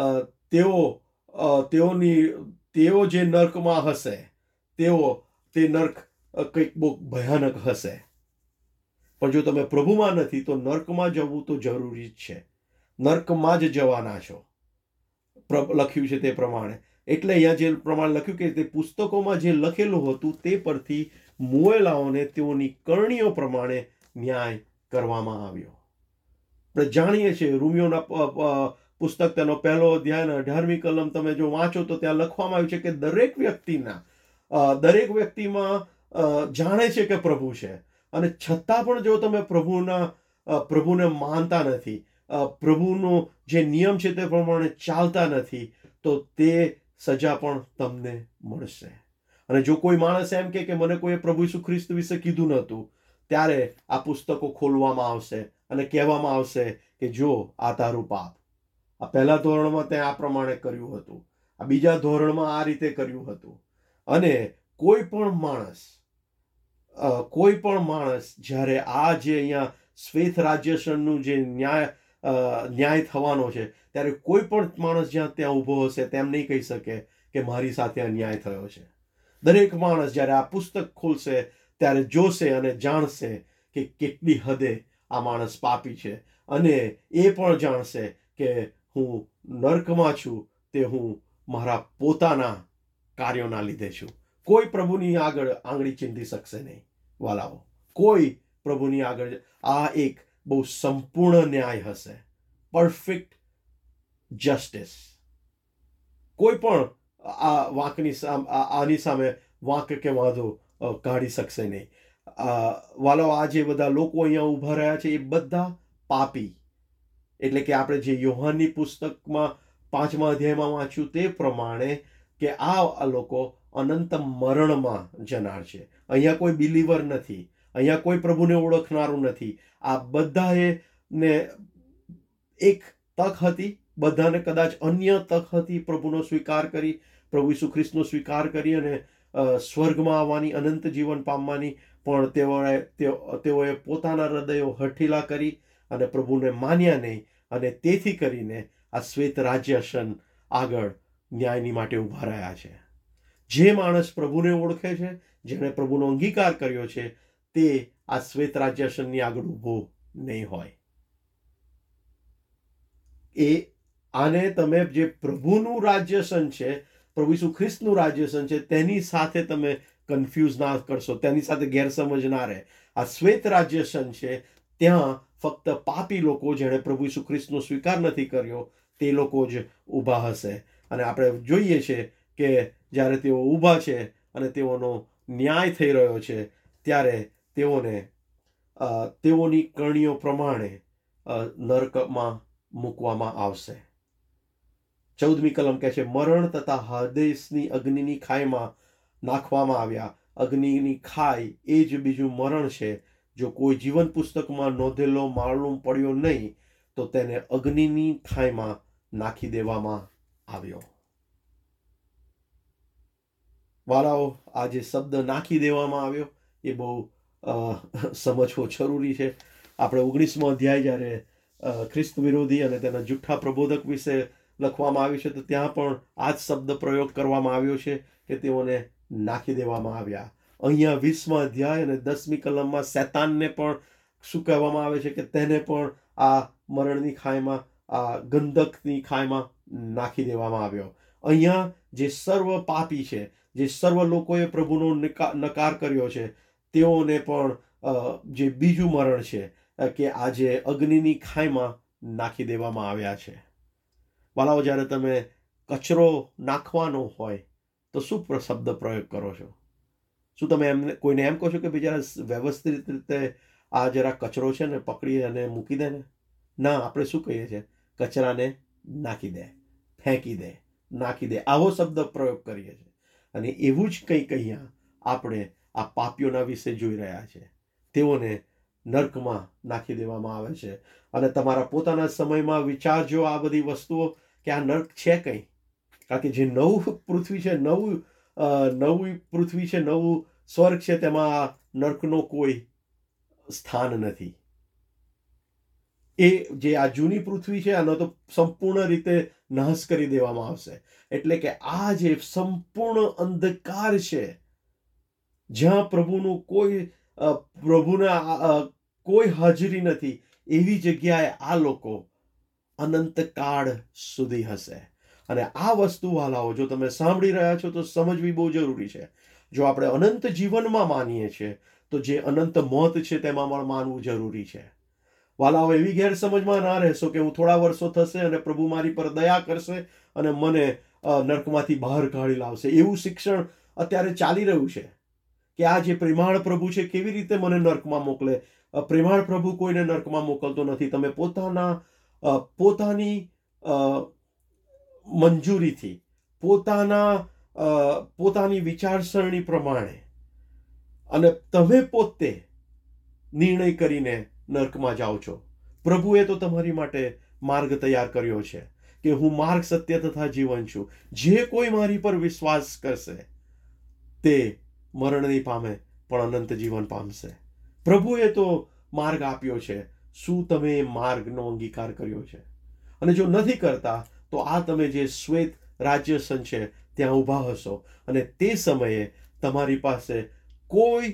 તેઓ જે નર્કમાં હશે, તે નર્ક કંઈક બહુ ભયાનક હશે. પણ જો તમે પ્રભુમાં નથી તો નર્કમાં જવું તો જરૂરી જ છે. નર્કમાં જ જવાના છો, લખ્યું છે તે પ્રમાણે. એટલે અહીંયા જે પ્રમાણે લખ્યું કે તે પુસ્તકોમાં જે લખેલું હતું તે પરથી મુવાલાઓને તેઓની કરણીઓ પ્રમાણે ન્યાય કરવામાં આવ્યો. આપણે જાણીએ છીએ રોમિયોના પુસ્તક, તેનો 1લો અધ્યાય 18મી કલમ તમે જો વાંચો તો ત્યાં લખવામાં આવ્યું છે કે દરેક વ્યક્તિમાં જાણે છે કે પ્રભુ છે, અને છતાં પણ જો તમે પ્રભુને માનતા નથી, પ્રભુનો જે નિયમ છે તે પ્રમાણે ચાલતા નથી, તો તે સજા પણ તમને મળશે. અને જો કોઈ માણસ એમ કે મને કોઈ પ્રભુ ઈસુ ખ્રિસ્ત વિશે કીધું નહોતું, ત્યારે આ પુસ્તકો ખોલવામાં આવશે અને કહેવામાં આવશે કે જો આ તારું પાપ, આ પહેલા ધોરણમાં તે આ પ્રમાણે કર્યું હતું, આ બીજા ધોરણમાં આ રીતે કર્યું હતું. અને કોઈ પણ માણસ જ્યારે આ જે અહીંયા શ્વેત રાજ્યસનનું જે ન્યાય થવાનો છે, ત્યારે કોઈ પણ માણસ જ્યાં ત્યાં ઊભો હશે તેમ નહીં કહી શકે કે મારી સાથે અન્યાય થયો છે. દરેક માણસ જ્યારે આ પુસ્તક ખોલશે ત્યારે જોશે અને જાણશે કે કેટલી હદે આ માણસ પાપી છે, અને એ પણ જાણશે કે હું નર્કમાં છું તે હું મારા પોતાના કાર્યોના લીધે છું. કોઈ પ્રભુની આગળ આંગળી ચીંધી શકશે નહીં વાલાઓ, કોઈ પ્રભુની આગળ. આ એક બહુ સંપૂર્ણ ન્યાય હશે, પરફેક્ટ જસ્ટિસ. કોઈ પણ આની સામે વાંક કે વાંધો કાઢી શકશે નહીં. વાલાઓ, આ જે બધા લોકો અહીંયા ઊભા રહ્યા છે એ બધા પાપી. એટલે કે આપણે જે યોહાનની પુસ્તકમાં 5મા અધ્યાયમાં વાંચ્યું તે પ્રમાણે કે આ લોકો અનંત મરણમાં જનાર છે. અહીંયા કોઈ બિલીવર નથી, અહીંયા કોઈ પ્રભુને ઓળખનારું નથી. આ બધાએ ને એક તક હતી, બધાને કદાચ અન્ય તક હતી પ્રભુનો સ્વીકાર કરી, પ્રભુ ઈસુ ખ્રિસ્તનો સ્વીકાર કરી અને સ્વર્ગમાં આવવાની, અનંત જીવન પામવાની, પણ તેઓએ પોતાના હૃદયો હઠીલા કરી અને પ્રભુને માન્યા નહીં, અને તેથી કરીને આ શ્વેત રાજ્યાસન આગળ ન્યાયની માટે ઊભા રહ્યા છે. જે માણસ પ્રભુને ઓળખે છે, જેણે પ્રભુનો અંગીકાર કર્યો છે, તે આ શ્વેત રાજ્યાસનની આગળ ઊભો નહીં હોય. આને તમે જે પ્રભુનું રાજ્યાસન છે, પ્રભુ ઈસુ ખ્રિસ્તનું રાજ્યાસન છે, તેની સાથે તમે કન્ફ્યુઝ ના કરશો, તેની સાથે ગેરસમજ ના રહે. આ શ્વેત રાજ્યાસન છે, ત્યાં ફક્ત પાપી લોકો, જેણે પ્રભુ ઈસુ ખ્રિસ્તનો સ્વીકાર નથી કર્યો, તે લોકો જ ઊભા હશે. અને આપણે જોઈએ છે કે જ્યારે તેઓ ઊભા છે અને તેઓનો ન્યાય થઈ રહ્યો છે, ત્યારે તેઓની કરણીઓ પ્રમાણે નરકમાં મૂકવામાં આવશે. 14મી કલમ કહે છે, મરણ તથા હાદેસની અગ્નિની ખાઈમાં નાખવામાં આવ્યા. અગ્નિની ખાઈ એ જ બીજું મરણ છે. જો કોઈ જીવન પુસ્તકમાં નોંધેલો માલુમ પડ્યો નહીં, તો તેને અગ્નિની ખાઈમાં નાખી દેવામાં આવ્યો. વાલાઓ, આ જે શબ્દ નાખી દેવામાં આવ્યો એ બહુ સમજવો જરૂરી છે. આપણે 19મો અધ્યાય જ્યારે ખ્રિસ્ત વિરોધી અને તેના જુઠ્ઠા પ્રબોધક વિશે લખવામાં આવ્યું છે, તો ત્યાં પણ આ જ શબ્દ પ્રયોગ કરવામાં આવ્યો છે કે તેઓને નાખી દેવામાં આવ્યા. અહીંયા 20મા અધ્યાય અને 10મી કલમમાં શૈતાનને પણ શું કહેવામાં આવે છે કે તેને પણ આ મરણની ખાઈમાં, આ ગંધકની ખાઈમાં નાખી દેવામાં આવ્યો. અહીંયા જે સર્વ પાપી છે, જે સર્વ લોકોએ પ્રભુનો નકાર કર્યો છે, તેઓને પણ જે બીજું મરણ છે કે આજે અગ્નિની ખાઈમાં નાખી દેવામાં આવ્યા છે. વાલાઓ, જ્યારે તમે કચરો નાખવાનો હોય તો શું શબ્દ પ્રયોગ કરો છો? શું તમે કોઈને એમ કહો છો કે બીજા વ્યવસ્થિત રીતે આ જરા કચરો છે ને પકડી અને મૂકી દે ને? ના, આપણે શું કહીએ છીએ? કચરાને નાખી દે, ફેંકી દે, નાખી દે, આવો શબ્દ પ્રયોગ કરીએ છીએ. અને એવું જ કંઈક અહીંયા આપણે આ પાપીઓના વિશે જોઈ રહ્યા છે. તેઓને નર્કમાં નાખી દેવામાં આવે છે. અને તમારા પોતાના સમયમાં વિચારજો આ બધી વસ્તુઓ કે આ નર્ક છે કંઈ. કારણ કે જે નવું પૃથ્વી છે, નવી પૃથ્વી છે, નવું સ્વર્ગ છે, તેમાં નર્કનો કોઈ સ્થાન નથી. એ જે આ જૂની પૃથ્વી છે, આનો તો સંપૂર્ણ રીતે નાશ કરી દેવામાં આવશે. એટલે કે આ જે સંપૂર્ણ અંધકાર છે, જ્યાં પ્રભુના કોઈ હાજરી નથી, એવી જગ્યાએ આ લોકો અનંતકાળ સુધી હશે. અને આ વસ્તુ વાલાઓ, જો તમે સાંભળી રહ્યા છો તો સમજવી બહુ જરૂરી છે. જો આપણે અનંત જીવનમાં માનીએ છીએ, તો જે અનંત મોત છે તેમાં પણ માનવું જરૂરી છે. વાલાઓ, એવી ગેરસમજમાં ના રહેશો કે હું થોડા વર્ષો થશે અને પ્રભુ મારી પર દયા કરશે અને મને નર્કમાંથી બહાર કાઢી લાવશે. એવું શિક્ષણ અત્યારે ચાલી રહ્યું છે કે આ જે પ્રેમાળ પ્રભુ છે, કેવી રીતે મને નર્કમાં મોકલે? પ્રેમાળ પ્રભુ કોઈને નર્કમાં મોકલતો નથી. તમે પોતાની મંજૂરીથી, પોતાની વિચારસરણી પ્રમાણે અને તમે પોતે નિર્ણય કરીને નર્કમાં જાઓ છો. પ્રભુએ તો તમારી માટે માર્ગ તૈયાર કર્યો છે કે હું માર્ગ, સત્ય તથા જીવન છું. જે કોઈ મારી પર વિશ્વાસ કરશે તે મરણ નહીં પામે, પણ અનંત જીવન પામશે. પ્રભુએ તો માર્ગ આપ્યો છે. શું તમે એ માર્ગનો અંગીકાર કર્યો છે? અને જો નથી કરતા, તો આ તમે જે શ્વેત રાજ્યાસન છે ત્યાં ઊભા હશો, અને તે સમયે તમારી પાસે કોઈ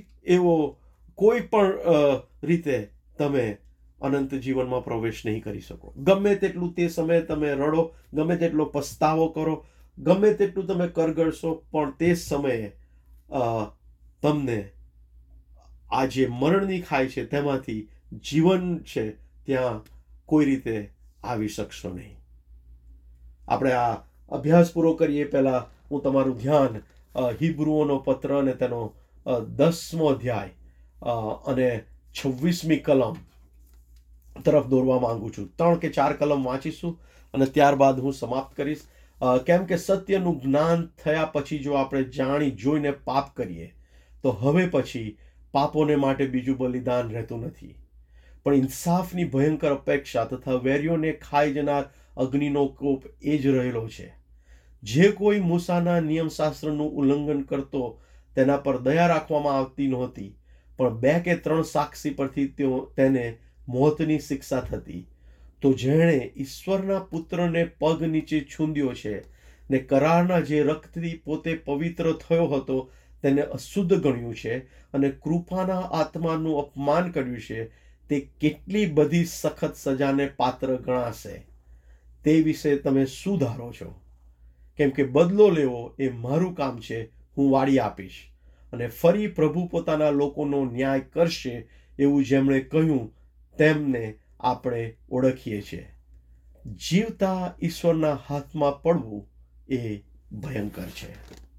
પણ રીતે તમે અનંત જીવનમાં પ્રવેશ નહીં કરી શકો. ગમે તેટલું તે સમયે તમે રડો, ગમે તેટલો પસ્તાવો કરો, ગમે તેટલું તમે કરગળશો, પણ તે સમયે તમને આ જે મરણની ખાઈ છે તેમાંથી જીવન છે ત્યાં કોઈ રીતે આવી શકશો નહીં. આપણે આ અભ્યાસ પૂરો કરીએ પહેલા હું તમારું ધ્યાન હિબ્રુઓનો પત્ર અને તેનો 10મો અધ્યાય અને 26મી કલમ તરફ દોરવા માંગુ છું. 3 કે 4 કલમ વાંચીશું અને ત્યારબાદ હું સમાપ્ત કરીશ. કેમ કે સત્યનું જ્ઞાન થયા પછી જો આપણે જાણી જોઈને પાપ કરીએ, તો હવે પછી પાપોને માટે બીજું બલિદાન રહેતું નથી. પણ ઇન્સાફની ભયંકર અપેક્ષા તથા વેરીઓને ખાઈ જનાર અગ્નિનો કોપ એ જ રહેલો છે. જે કોઈ મૂસાના નિયમશાસ્ત્રનું ઉલ્લંઘન કરતો તેના પર દયા રાખવામાં આવતી નહોતી, પણ 2 કે 3 સાક્ષી પરથી તેને મોતની શિક્ષા થતી. તો જેણે ઈશ્વરના પુત્રને પગ નીચે છૂંદ્યો છે ને કરારના જે રક્તથી પોતે પવિત્ર થયો હતો તેને અશુદ્ધ ગણ્યું છે અને કૃપાના આત્માનું અપમાન કર્યું છે, તે કેટલી બધી સખત સજાને પાત્ર ગણાશે. તે વિશે તમે શું ધારો છો? કેમ કે બદલો લેવો એ મારું કામ છે, હું વાળી આપીશ. અને ફરી પ્રભુ પોતાના લોકોનો ન્યાય કરશે એવું જેમણે કહ્યું તેમને આપણે ઓળખીએ છીએ. જીવતા ઈશ્વરના હાથમાં પડવું એ ભયંકર છે.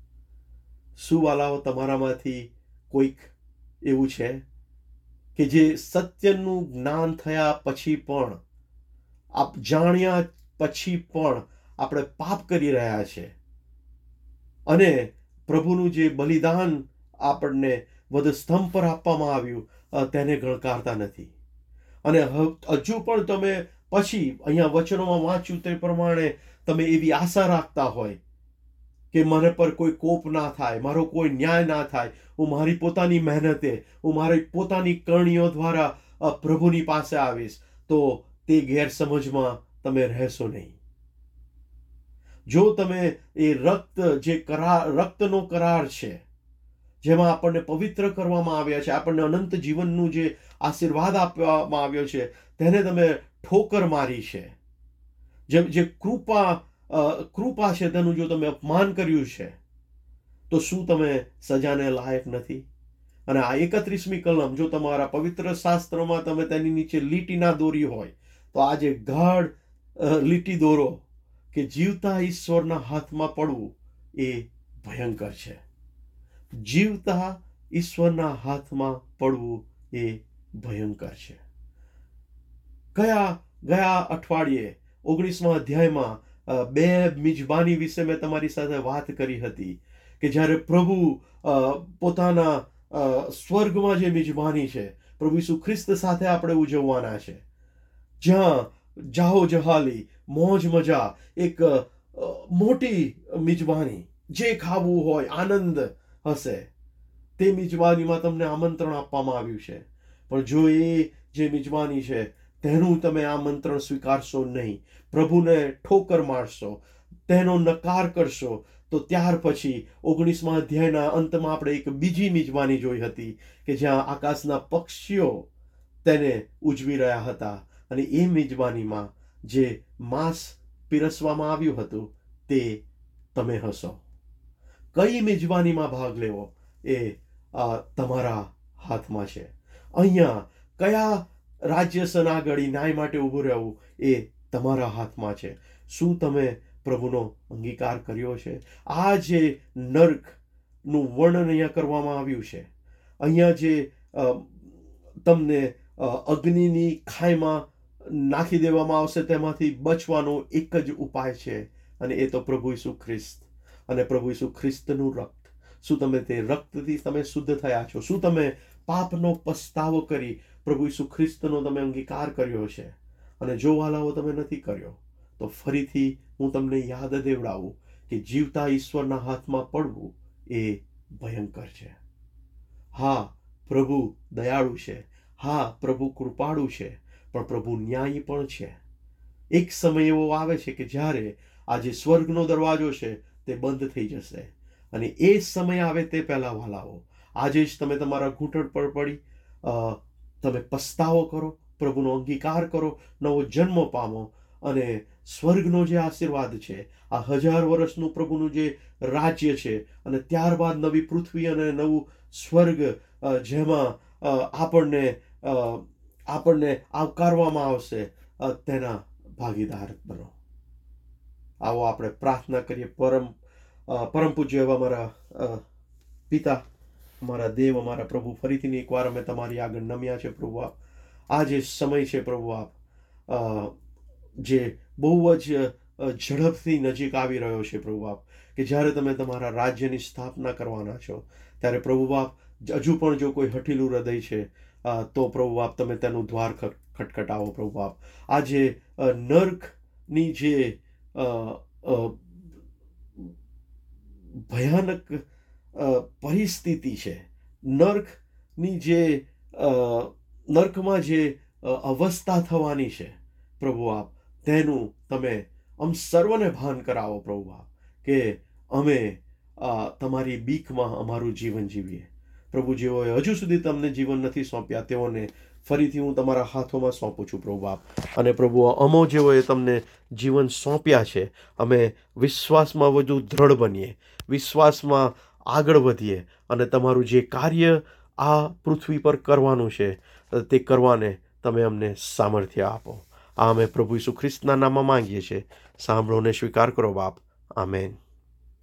શું વાલાઓ, તમારામાંથી કોઈક એવું છે કે જે સત્યનું જ્ઞાન થયા પછી પણ, જાણ્યા પછી પણ આપણે પાપ કરી રહ્યા છે અને પ્રભુનું જે બલિદાન આપણને વધસ્તંભ પર આપવામાં આવ્યું તેને ગણકારતા નથી? અને હજુ પણ તમે પછી અહીંયા વચનોમાં વાંચ્યું તે પ્રમાણે તમે એવી આશા રાખતા હોય કે મને પર કોઈ કોપ ના થાય, મારો કોઈ ન્યાય ના થાય, હું મારી પોતાની મહેનતે, હું મારી પોતાની કરણીઓ દ્વારા પ્રભુની પાસે આવીશ, તો તે ગેરસમજમાં તમે રહેશો નહીં. જો તમે એ રક્તનો કરાર છે જેમાં આપણને પવિત્ર કરવામાં આવ્યા છે, આપણને અનંત જીવનનું જે આશીર્વાદ આપવામાં આવ્યો છે, તેને તમે ઠોકર મારી છે, જે કૃપા છે તેનું જો તમે અપમાન કર્યું છે, તો શું તમે સજાને લાયક નથી? અને આ 31મી કલમ જો તમારા પવિત્ર શાસ્ત્રોમાં તમે તેની નીચે લીટી ના દોરી હોય તો આજે ગાઢ લીટી દોરો કે જીવતા ઈશ્વરના હાથમાં પડવું એ ભયંકર છે. જીવતા ઈશ્વરના હાથમાં પડવું એ ભયંકર છે. ગયા અઠવાડિયે 19મા અધ્યાયમાં 2 મિજબાની વિશે મેં તમારી સાથે વાત કરી હતી કે જ્યારે પ્રભુ પોતાના સ્વર્ગમાં જે મિજબાની છે, પ્રભુ ઈસુ ખ્રિસ્ત સાથે આપણે ઉજવવાના છે, જ્યાં જાહો જહાલી, મોજ મજા, એક મોટી મિજબાની, જે ખાવું હોય આનંદ હશે, તે મિજબાનીમાં તમને આમંત્રણ આપવામાં આવ્યું છે. પણ જો એ જે મિજબાની છે તેનું તમે આમંત્રણ સ્વીકારશો નહીં, પ્રભુને ઠોકર મારશો, તેનો નકાર કરશો, તો ત્યાર પછી 19મા અધ્યાયના અંતમાં આપણે એક બીજી મિજબાની જોઈ હતી કે જ્યાં આકાશના પક્ષીઓ તેને ઉજવી રહ્યા હતા. અને એ મિજબાનીમાં જે માંસ પીરસવામાં આવ્યું હતું તે તમે હશો. કઈ મિજબાનીમાં ભાગ લેવો એ તમારા હાથમાં છે. અહીંયા કયા રાજ્ય સનાગળી ન્યાય માટે ઊભું રહેવું એ તમારા હાથમાં છે. શું તમે પ્રભુનો અંગીકાર કર્યો છે? આ જે નર્કનું વર્ણન અહીંયા કરવામાં આવ્યું છે, અહીંયા જે તમને અગ્નિની ખાઈમાં નાખી દેવામાં આવશે તેમાંથી બચવાનો એક જ ઉપાય છે, અને એ તો પ્રભુ ઈસુ ખ્રિસ્ત અને પ્રભુ ઈસુ ખ્રિસ્તનું રક્ત. શું તમે તે રક્તથી તમે શુદ્ધ થયા છો? શું તમે પાપનો પસ્તાવો કરી પ્રભુ ઈસુ ખ્રિસ્તનો તમે અંગીકાર કર્યો છે? અને જો વાલાઓ તમે નથી કર્યો તો ફરીથી હું તમને યાદ દેવડાવું કે જીવતા ઈશ્વરના હાથમાં પડવું એ ભયંકર છે. હા, પ્રભુ દયાળુ છે, હા, પ્રભુ કૃપાળુ છે, પણ પ્રભુ ન્યાયી પણ છે. એક સમય એવો આવે છે કે જ્યારે આ જે સ્વર્ગનો દરવાજો છે તે બંધ થઈ જશે, અને એ સમય આવે તે પહેલા વાલાઓ આજે જ તમે તમારા ઘૂંટણ પર પડી તમે પસ્તાવો કરો, પ્રભુનો અંગીકાર કરો, નવો જન્મ પામો, અને સ્વર્ગનો જે આશીર્વાદ છે, આ 1000 વર્ષનું પ્રભુનું જે રાજ્ય છે, અને ત્યારબાદ નવી પૃથ્વી અને નવું સ્વર્ગ જેમાં આપણને આવકારવામાં આવશે, તેના ભાગીદાર બનો. આવો આપણે પ્રાર્થના કરીએ. પરમ પૂજ્ય એવા મારા પિતા, અમારા દેવ, અમારા પ્રભુ, ફરીથી એકવાર અમે તમારી આગળ નમ્યા છે પ્રભુ. આ જે સમય છે પ્રભુ, આપ જે બહુ જ ઝડપથી નજીક આવી રહ્યો છે પ્રભુ આપ, કે જ્યારે તમે તમારા રાજ્યની સ્થાપના કરવાના છો, ત્યારે પ્રભુ બાપ હજુ પણ જો કોઈ હઠીલું હૃદય છે, તો પ્રભુ બાપ તમે તેનું દ્વાર ખટખટાવો પ્રભુ બાપ. આજે નર્કની જે ભયાનક પરિસ્થિતિ છે, નર્કમાં જે અવસ્થા થવાની છે પ્રભુ આપ, તેનું તમે સર્વને ભાન કરાવો પ્રભુ આપ, કે અમે તમારી બીકમાં અમારું જીવન જીવીએ. પ્રભુ, જેઓએ હજુ સુધી તમને જીવન નથી સોંપ્યા તેઓને ફરીથી હું તમારા હાથોમાં સોંપું છું પ્રભુ આપ. અને પ્રભુ, અમો જેઓએ તમને જીવન સોંપ્યા છે, અમે વિશ્વાસમાં વધુ દ્રઢ બનીએ, વિશ્વાસમાં આગળ વધીએ અને તમારું જે કાર્ય આ પૃથ્વી પર કરવાનું છે તે કરવાને તમે અમને સામર્થ્ય આપો. આ અમે પ્રભુ ઈસુ ખ્રિસ્તના નામમાં માંગીએ છીએ. સાંભળો ને સ્વીકાર કરો બાપ. આમેન.